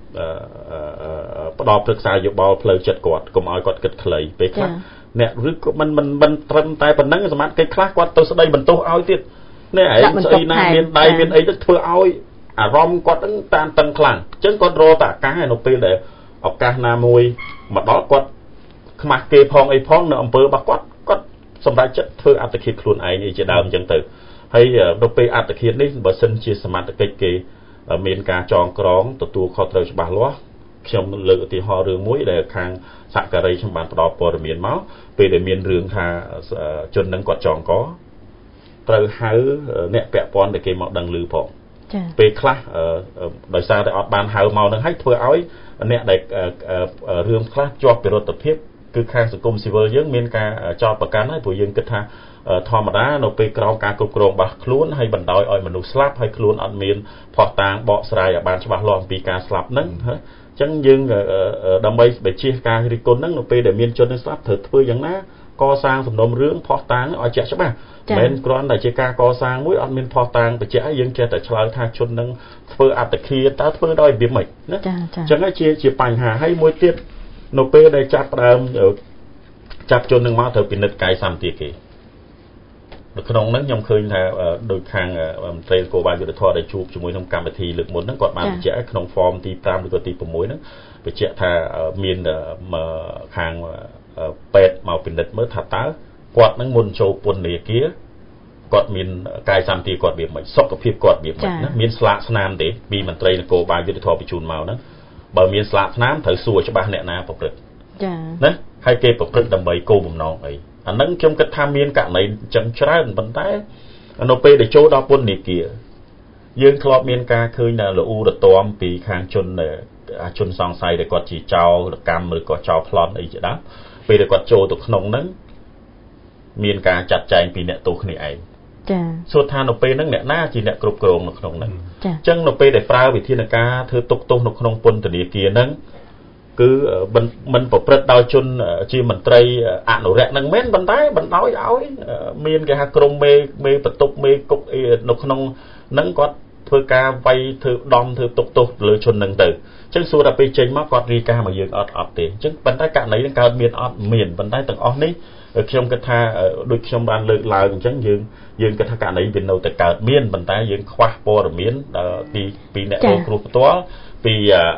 ផ្ដល់ប្រឹក្សាយោបល់ផ្លូវចិត្តគាត់កុំឲ្យគាត់គិតខ្លីពេលខ្លះអ្នកឬក៏មិនមិនមិនត្រឹមតែប៉ុណ្្នឹងសមត្ថកិច្ចខ្លះគាត់ទៅស្ដីបន្ទោសឲ្យទៀតនេះឯងស្អីណាមានដៃមានអីទៅធ្វើឲ្យអារម្មណ៍គាត់ហ្នឹងតានតឹងខ្លាំងអញ្ចឹងគាត់រកតែឱកាសនៅពេលដែលឱកាសណាមួយមកដល់គាត់ខ្មាស់គេផងអីផងនៅអំពើរបស់គាត់គាត់សម្រេចចិត្តធ្វើអត្តឃាតខ្លួនឯងអីជាដើមអញ្ចឹងទៅហើយដល់ពេលអត្តឃាតនេះបើសិនជាសមត្ថកិច្ចគេមានការចងក្រងទទួលខុសត្រូវច្បាស់លាស់ខ្ញុំលើកឧទាហរណ៍រឿងមួយដែលខាងសហការីខ្ញុំបានផ្ដល់ព័ត៌មានមកពេលដែលមានរឿងថាជននឹងគាត់ចងកត្រូវហៅអ្នកពាក់ព័ន្ធដែលគេមកដឹងឮផងចា៎ពេលខ្លះដោយសារតែអត់បានហៅមកនឹងហើយធ្វើឲ្យអ្នកដែលរឿងខ្លះជាប់ពិរុទ្ធភាពគឺខាងសង្គមស៊ីវិលយើងមានការចោទប្រកាន់ហើយព្រោះយើងគិតថាធម្មតានៅពេលក្រោមការគ្រប់គ្រងរបស់ខ្លួនហើយបណ្ដោយឲ្យមនុស្សស្លាប់ហើយខ្លួនអត់មានផុសតាងបកស្រាយឲ្យបានច្បាស់លាស់អំពីការស្លាប់ហ្នឹងអញ្ចឹងយើងដើម្បីបជាការរិះគន់ហ្នឹងនៅពេលដែលមានជនស្លាប់ត្រូវធ្វើយ៉ាងណាកសាងសំណុំរឿងផុសតាងឲ្យជាក់ច្បាស់មិនគ្រាន់តែជាការកសាងមួយអត់មានផុសតាងបជាយើងចេះតែឆ្លើយថាជននឹងធ្វើអត្តឃាតតើធ្វើដោយរបៀបម៉េចណាអញ្ចឹងជាជាបញ្ហាហើយមួយទៀតនៅពេលដែលចាប់ដើមចាប់ជននឹងមកត្រូវពិនិត្យកាយសម្បទាគេនៅក្នុងហ្នឹងខ្ញុំឃើញថាដោយខាងមន្ត្រីនគរបាលយុត្តិធម៌ដែលជួបជាមួយក្នុងកម្មវិធីលើកមុនហ្នឹងគាត់បានបញ្ជាក់ក្នុង form ទី5ឬក៏ទី6ហ្នឹងបញ្ជាក់ថាមានខាងពេទ្យមកពិនិត្យមើលថាតើគាត់នឹងមុនចូលពន្ធនាគារគាត់មានកាយសម្បទាគាត់វាមិនសុខភាពគាត់វាមិនណាមានស្លាកស្នាមទេពីមន្ត្រីនគរបាលយុត្តិធម៌បញ្ជូនមកហ្នឹងបើមានស្លាកស្នាមត្រូវសួរច្បាស់អ្នកណាប្រព្រឹត្តចាណាហើយគេប្រព្រឹត្តដើម្បីគោលបំណងអីអាហ្នឹងខ្ញុំគិតថាមានករណីចឹងច្រើនប៉ុន្តែនៅពេលដែលចូលដល់ពន្ធនាគារយើងធ្លាប់មានការឃើញនៅលអ៊ូរទាំពីខាងជនជនសង្ស័យដែលគាត់ជាចោរកម្មឬក៏ចោរប្លន់អីជាដើមពេលដែលគាត់ចូលទៅក្នុងហ្នឹងមានការចាត់ចែងពីអ្នកទោសគ្នាឯងចាសួរថានៅពេលហ្នឹងអ្នកណាជាអ្នកគ្រប់គ្រងនៅក្នុងហ្នឹងអញ្ចឹងនៅពេលដែលប្រើវិធានការធ្វើទុកទោសនៅក្នុងពន្ធនាគារហ្នឹងគឺមិនប្រព្រឹត្តដោយជនជាមន្ត្រីអនុរិយហ្នឹងមែនប៉ុន្តែបណ្ដោយឲ្យមានគេហៅក្រុមមេមេបន្ទប់មេគុកនៅក្នុងហ្នឹងគាត់ធ្វើការវាយធ្វើដំធ្វើទុកទោសលើជនហ្នឹងទៅអញ្ចឹងសួរថាពេលចេញមកគាត់រីការមកយើងអត់អត់ទេអញ្ចឹងប៉ុន្តែករណីហ្នឹងកើតមានអត់មានប៉ុន្តែទាំងអស់នេះខ្ញុំគិតថាដូចខ្ញុំបានលើកឡើងអញ្ចឹងយើងយើងគិតថាករណីវានៅតែកើតមានប៉ុន្តែយើងខ្វះព័ត៌មានពីពីអ្នករងគ្រោះផ្ទាល់ពី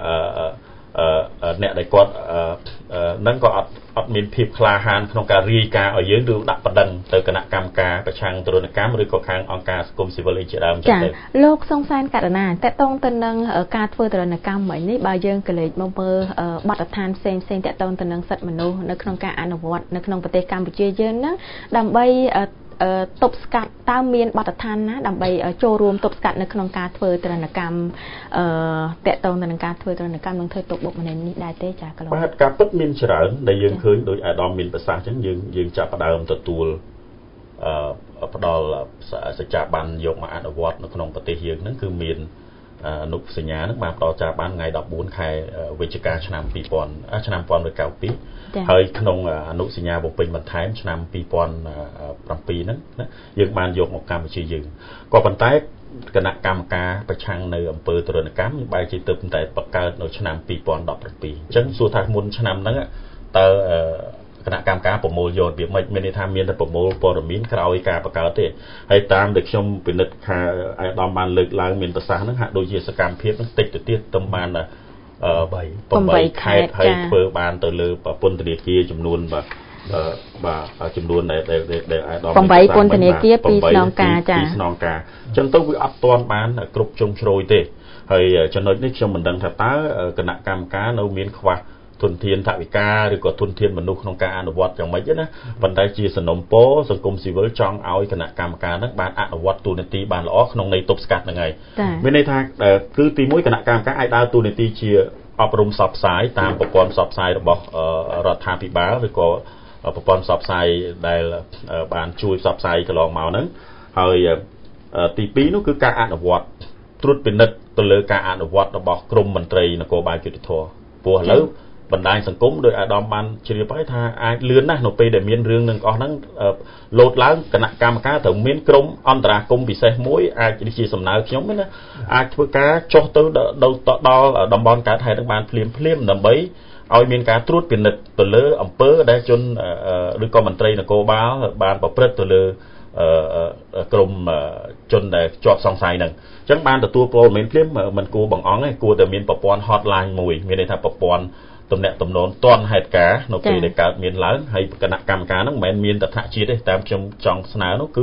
អ្នកដែលគាត់នឹងក៏អត់អត់មានភាពក្លាហានក្នុងការរាយការណ៍ឲ្យយើងឬដាក់បណ្ដឹងទៅគណៈកម្មការប្រឆាំងទរណកម្មឬក៏ខាងអង្គការសង្គមស៊ីវិលអីជាដើមចឹងទៅលោកសុងសែនករណាតកតងទៅនឹងការធ្វើទរណកម្មមិញនេះបើយើងក៏លេចមកមើលបទដ្ឋានផ្សេងផ្សេងតកតងទៅនឹងសិទ្ធិមនុស្សនៅក្នុងការអនុវត្តនៅក្នុងប្រទេសកម្ពុជាយើងហ្នឹងដើម្បីទប់ស្កាត់តើមានបទដ្ឋានណាដើម្បីចូលរួមទប់ស្កាត់នៅក្នុងការធ្វើទរណកម្មអឺតកតងទៅនឹងការធ្វើទរណកម្មនឹងធ្វើទុកបុកម្នេញនេះដែរទេចាកន្លងបាទការពិតមានច្រើនដែលយើងឃើញដោយអាដាមមានប្រសាសន៍អញ្ចឹងយើងយើងចាប់ផ្ដើមទទួលអឺផ្ដល់សច្ចាប័នយកមកអនុវត្តនៅក្នុងប្រទេសយើងហ្នឹងគឺមានអនុសញ្ញាហ្នឹងបានផ្ដល់ចាបានថ្ងៃដប់បួនខែវិច្ឆិកាឆ្នាំពីរពាន់ឆ្នាំmột nghìn chín trăm chín mươi haiហើយក្នុងអនុសញ្ញាបំពេញបន្ថែមឆ្នាំពីរពាន់ប្រាំពីរហ្នឹងណាយើងបានយកមកកម្ពុជាយើងក៏ប៉ុន្តែគណៈកម្មការប្រឆាំងនៅអំពើទរណកម្មបែរជាទើបតែបង្កើតនៅឆ្នាំពីរពាន់ដប់ប្រាំពីរអញ្ចឹងសួរថាមុនឆ្នាំហ្នឹងតើគណៈកម្មការប្រមូលយករបៀបម៉េចមានន័យថាមានតែប្រមូលព័ត៌មានក្រោយការបង្កើតទេហើយតាមដែលខ្ញុំពិនិត្យថាអាយដាមបានលើកឡើងមានប្រសាសន៍ហ្នឹងហាក់ដូចជាសកម្មភាពហ្នឹងតិចទៅទៀតទៅបានអឺ 8 ខេត្តហើយធ្វើបានទៅលើពន្ធនាគារចំនួនបាទបាទចំនួនដែលដែលអាយដាម 8ពន្ធនាគារពីស្នងការចាពីស្នងការអញ្ចឹងទៅវាអត់ទាន់បានគ្រប់ជ្រុងជ្រោយទេហើយចំណុចនេះខ្ញុំមិនដឹងថាតើគណៈកម្មការនៅមានខ្វះទុនធានថវិកាឬក៏ទុនធានមនុស្សក្នុងការអនុវត្តយ៉ាងម៉េចណាប៉ុន្តែជាសំណុំពរសង្គមស៊ីវិលចង់ឲ្យគណៈកម្មការហ្នឹងបានអនុវត្តទូនាទីបានល្អក្នុងន័យទប់ស្កាត់ហ្នឹងហើយមានន័យថាគឺទីមួយគណៈកម្មការអាចដើរទូនាទីជាអប់រំផ្សព្វផ្សាយតាមប្រព័ន្ធផ្សព្វផ្សាយរបស់រដ្ឋាភិបាលឬក៏ប្រព័ន្ធផ្សព្វផ្សាយដែលបានជួយផ្សព្វផ្សាយកន្លងមកហ្នឹងហើយទីពីរនោះគឺការអនុវត្តត្រួតពិនិត្យទៅលើការអនុវត្តរបស់ក្រមមន្ត្រីនគរបាលយុត្តិធម៌ព្រោះឥឡូវបណ្ដាញសង្គមដោយអាដាមបានជ្រាបហើយថាអាចលឿនណាស់នៅពេលដែលមានរឿងនឹងអស់ហ្នឹងលោតឡើងគណៈកម្មការត្រូវមានក្រុមអន្តរាគមន៍ពិសេសមួយអាចជាសំណើខ្ញុំណាអាចធ្វើការចុះទៅដល់តំបន់កើតហេតុនឹងបានភ្លាមភ្លាមដើម្បីឲ្យមានការត្រួតពិនិត្យទៅលើអំពើដែលជនឬក៏មន្ត្រីនគរបាលបានប្រព្រឹត្តទៅលើក្រុមជនដែលជាប់សង្ស័យហ្នឹងអញ្ចឹងបានទទួលព័ត៌មានភ្លាមមិនគួរបង្អង់ទេគួរតែមានប្រព័ន្ធ hotline មួយមានន័យថាប្រព័ន្ធទំនាក់ទំនងទាន់ហេតុការណ៍នៅពេលដែលកើតមានឡើងហើយគណៈកម្មការហ្នឹងមិនមែនមានតថជាតិទេតាមខ្ញុំចង់ស្នើនោះគឺ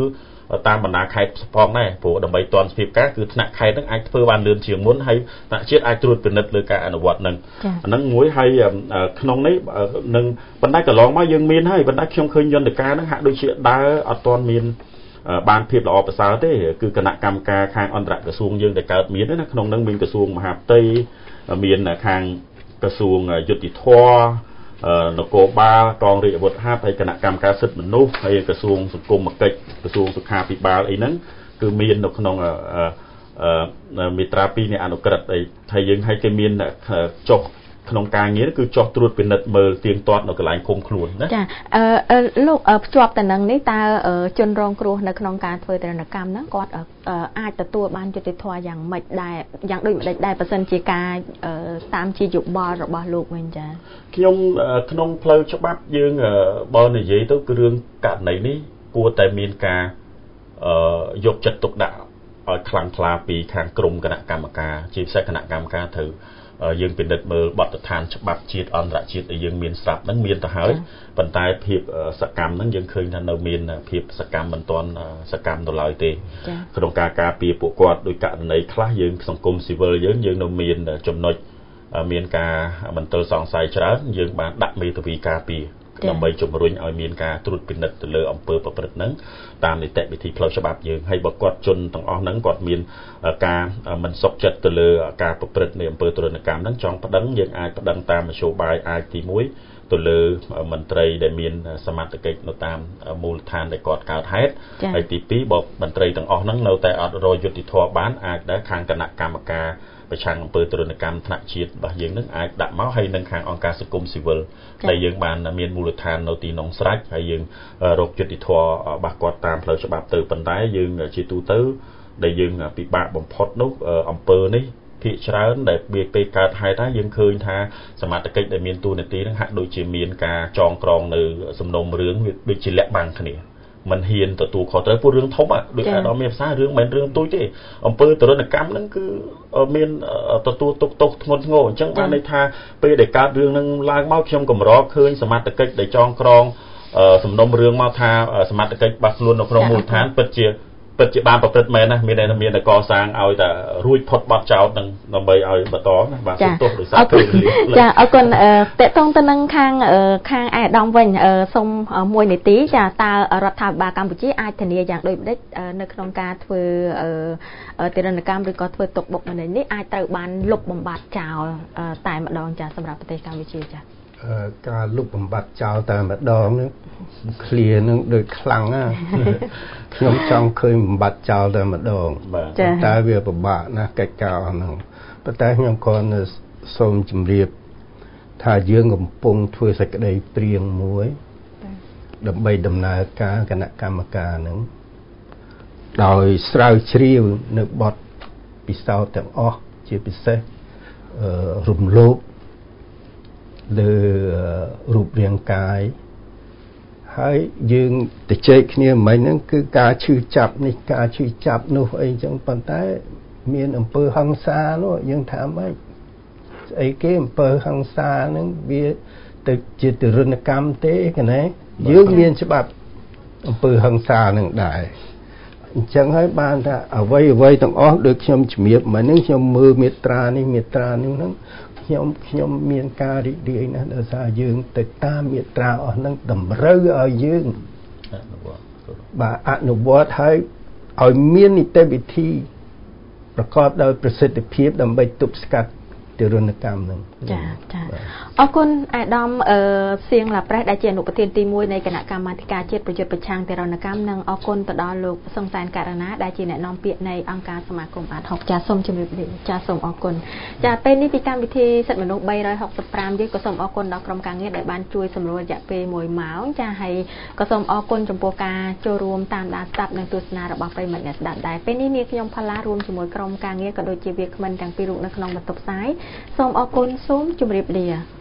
តាមបណ្ដាខេត្តផងដែរព្រោះដើម្បីទាន់ស្ពីបការគឺថ្នាក់ខេត្តហ្នឹងអាចធ្វើបានលឿនជាងមុនហើយថ្នាក់ជាតិអាចត្រួតពិនិត្យលើការអនុវត្តហ្នឹងអាហ្នឹងមួយហើយក្នុងនេះនឹងបណ្ដាកន្លងមកយើងមានហើយបណ្ដាខ្ញុំឃើញយន្តការហ្នឹងហាក់ដូចជាដើរអត់ទាន់មានបានភាពល្អប្រសើរទេគឺគណៈកម្មការខាងអន្តរក្រសួងយើងដែលកើតមានណាក្នុងហ្នឹងមានក្រសួងមហាផ្ទៃមានខាងក្រសួងយុតិធម៌នគរបាលកងរាជអាវុធហត្ថហើយគណៈកម្មការសិទ្ធិមនុស្សហើយក្រសួងសង្គមគិច្ចក្រសួងសុខាភិបាលអីហ្នឹងគឺមាននៅក្នុងមាត្រាពីរនៃអនុក្រឹត្យហើយយើងឲ្យគេមានចុះក្នុងការងារគឺចោះត្រួតពិនិត្យមើលទៀងទាត់នៅកន្លែងឃុំខ្លួនណាចាអឺលោកភ្ជាប់ទៅនឹងនេះតើជនរងគ្រោះនៅក្នុងការធ្វើទរណកម្មហ្នឹងគាត់អាចទទួលបានយុត្តិធម៌យ៉ាងម៉េចដែរយ៉ាងដូចម្ដេចដែរបើសិនជាការតាមជាយោបល់របស់លោកវិញចាខ្ញុំក្នុងផ្លូវច្បាប់យើងបើនិយាយទៅគឺរឿងករណីនេះគួរតែមានការយកចិត្តទុកដាក់ឲ្យខ្លាំងក្លាពីខាងក្រមគណៈកម្មការជាពិសេសគណៈកម្មការត្រូវយើងពិនិត្យមើលបទដ្ឋានច្បាប់ជាតិអន្តរជាតិដែលយើងមានស្រាប់ហ្នឹងមានទៅហើយប៉ុន្តែភាពសកម្មហ្នឹងយើងឃើញថានៅមានភាពសកម្មមិនទាន់សកម្មទៅឡើយទេក្នុងការការពារពួកគាត់ដោយករណីខ្លះយើងសង្គមស៊ីវិលយើងយើងនៅមានចំណុចមានការមន្ទិលសង្ស័យច្រើនយើងបានដាក់មេធាវីការពារដើម្បីជំរុញឲ្យមានការត្រួតពិនិត្យទៅលើអំពើប្រព្រឹត្តហ្នឹងតាមនីតិវិធីផ្លូវច្បាប់យើងហើយបើគាត់ជន់ទាំងអស់ហ្នឹងគាត់មានការមិនសុខចិត្តទៅលើការប្រព្រឹត្តនៃអំពើទរណកម្មហ្នឹងចង់ប្តឹងយើងអាចប្តឹងតាមមធ្យោបាយអាចទីមួយទៅលើមន្ត្រីដែលមានសមត្ថកិច្ចនៅតាមមូលដ្ឋានដែលគាត់កើតហេតុហើយទីពីរបើមន្ត្រីទាំងអស់ហ្នឹងនៅតែអត់រកយុត្តិធម៌បានអាចដែរខាងគណៈកម្មការប្រឆាំងអំពើទរណកម្មថ្នាក់ជាតិរបស់យើងនឹងអាចដាក់មកហើយនឹងខាងអង្គការសង្គមស៊ីវិលដែលយើងបានមានមូលដ្ឋាននៅទីនងស្រេចហើយយើងរកយុត្តិធម៌របស់គាត់តាមផ្លូវច្បាប់ទៅប៉ុន្តែយើងជាទូទៅដែលយើងពិបាកបំផុតនោះអំពើនេះភាគច្រើនដែលវាពេលកើតហេតុហើយយើងឃើញថាសមត្ថកិច្ចដែលមានតួនាទីនឹងហាក់ដូចជាមានការចងក្រងនៅសំណុំរឿងវាដូចជាលាក់បាំងគ្នាមិនហ៊ានទទួលខុសត្រូវព្រោះរឿងធំដូចអាដាមមានភាសារឿងមិនរឿងទូចទេអំពើទរណកម្មហ្នឹងគឺមានទទួលទុកទោសធ្ងន់ធ្ងរអញ្ចឹងបានន័យថាពេលដែលកើតរឿងហ្នឹងឡើងមកខ្ញុំកម្រឃើញសមត្ថកិច្ចដែលចងក្រងសំណុំរឿងមកថាសមត្ថកិច្ចបាត់ខ្លួននៅក្នុងមូលដ្ឋានពិតជាពិតជាបានប្រព្រឹត្តមែនណាមានតែមានតែកសាងឲ្យតែរួចផុតបាត់ចោលនឹងដើម្បីឲ្យបន្តណាបាទទោសដោយសារពេលវេលាចាអរគុណតកតងទៅនឹងខាងខាងឯកឧត្តមវិញសូមមួយនាទីចាតើរដ្ឋាភិបាលកម្ពុជាអាចធានាយ៉ាងដូចម្ដេចនៅក្នុងការធ្វើទរណកម្មឬក៏ធ្វើទុកបុកម្នេញនេះអាចត្រូវបានលុបបំបាត់ចោលតែម្ដងចាសម្រាប់ប្រទេសកម្ពុជាចាការលុបបំបាត់ចោលតែម្ដងនេះឃ្លានឹងដូចខ្លាំងណាខ្ញុំចង់ឃើញបំបត្តិចោលតែម្ដងតែវាពិបាកណាស់កិច្ចការហ្នឹងប៉ុន្តែខ្ញុំក៏សូមជម្រាបថាយើងកំពុងធ្វើសេចក្តីព្រៀងមួយដើម្បីដំណើរការគណៈកម្មការហ្នឹងដោយស្រាវជ្រាវនៅបទពិសោធន៍ទាំងអស់ជាពិសេសរំលោភលើរូបរាងកាយហើយយើងទៅជែកគ្នាមិញហ្នឹងគឺការឈឺចាប់នេះការឈឺចាប់នោះអីចឹងប៉ុន្តែមានអំពើហិង្សានោះយើងថាម៉េចស្អីគេអំពើហិង្សាហ្នឹងវាទៅជាទរណកម្មទេកណែយើងមានច្បាប់អំពើហិង្សាហ្នឹងដែរអញ្ចឹងហើយបានថាអ្វីអ្វីទាំងអស់ដូចខ្ញុំជំរាបមិញហ្នឹងខ្ញុំមើលមាត្រានេះមាត្រានេះហ្នឹងខ្ញុំខ្ញុំមានការរីករាយណាស់ដោយសារយើងទៅតាមមាត្រាអស់ហ្នឹងតម្រូវឲ្យយើងបាទអនុវត្តឲ្យឲ្យមាននីតិវិធីប្រកបដោយប្រសិទ្ធភាពដើម្បីទប់ស្កាត់ទរណកម្មហ្នឹងចាចាអរគុណអាដាមអឺសៀងឡាប្រេសដែលជាអនុប្រធានទីមួយនៃគណៈកម្មាធិការជាតិប្រយុទ្ធប្រឆាំងទរណកម្មនិងអរគុណទៅដល់លោកសង្សានករណាដែលជាអ្នកនាំពាក្យនៃអង្គការសមាគមអាតហុកចាសូមជម្រាបលាចាសូមអរគុណចាពេលនេះពីកម្មវិធីសិទ្ធិមនុស្សបីរយហុកសិបប្រាំយើងក៏សូមអរគុណដល់ក្រុមការងារដែលបានជួយសម្រួលរយៈពេលមួយម៉ោងចាហើយក៏សូមអរគុណចំពោះការចូលរួមតាមដានស្ដាប់និងទស្សនារបស់ប្រិយមិត្តអ្នកស្ដាប់ដែរពេលនេះនាងខ្ញុំផល្លារួមជាមួយក្រុមការងារក៏ដូចជាវាគ្មិនទាំងពីររូបនៅក្នុងបន្ទប់ផ្សាយសូមអរគុណសូមជម្រាបលា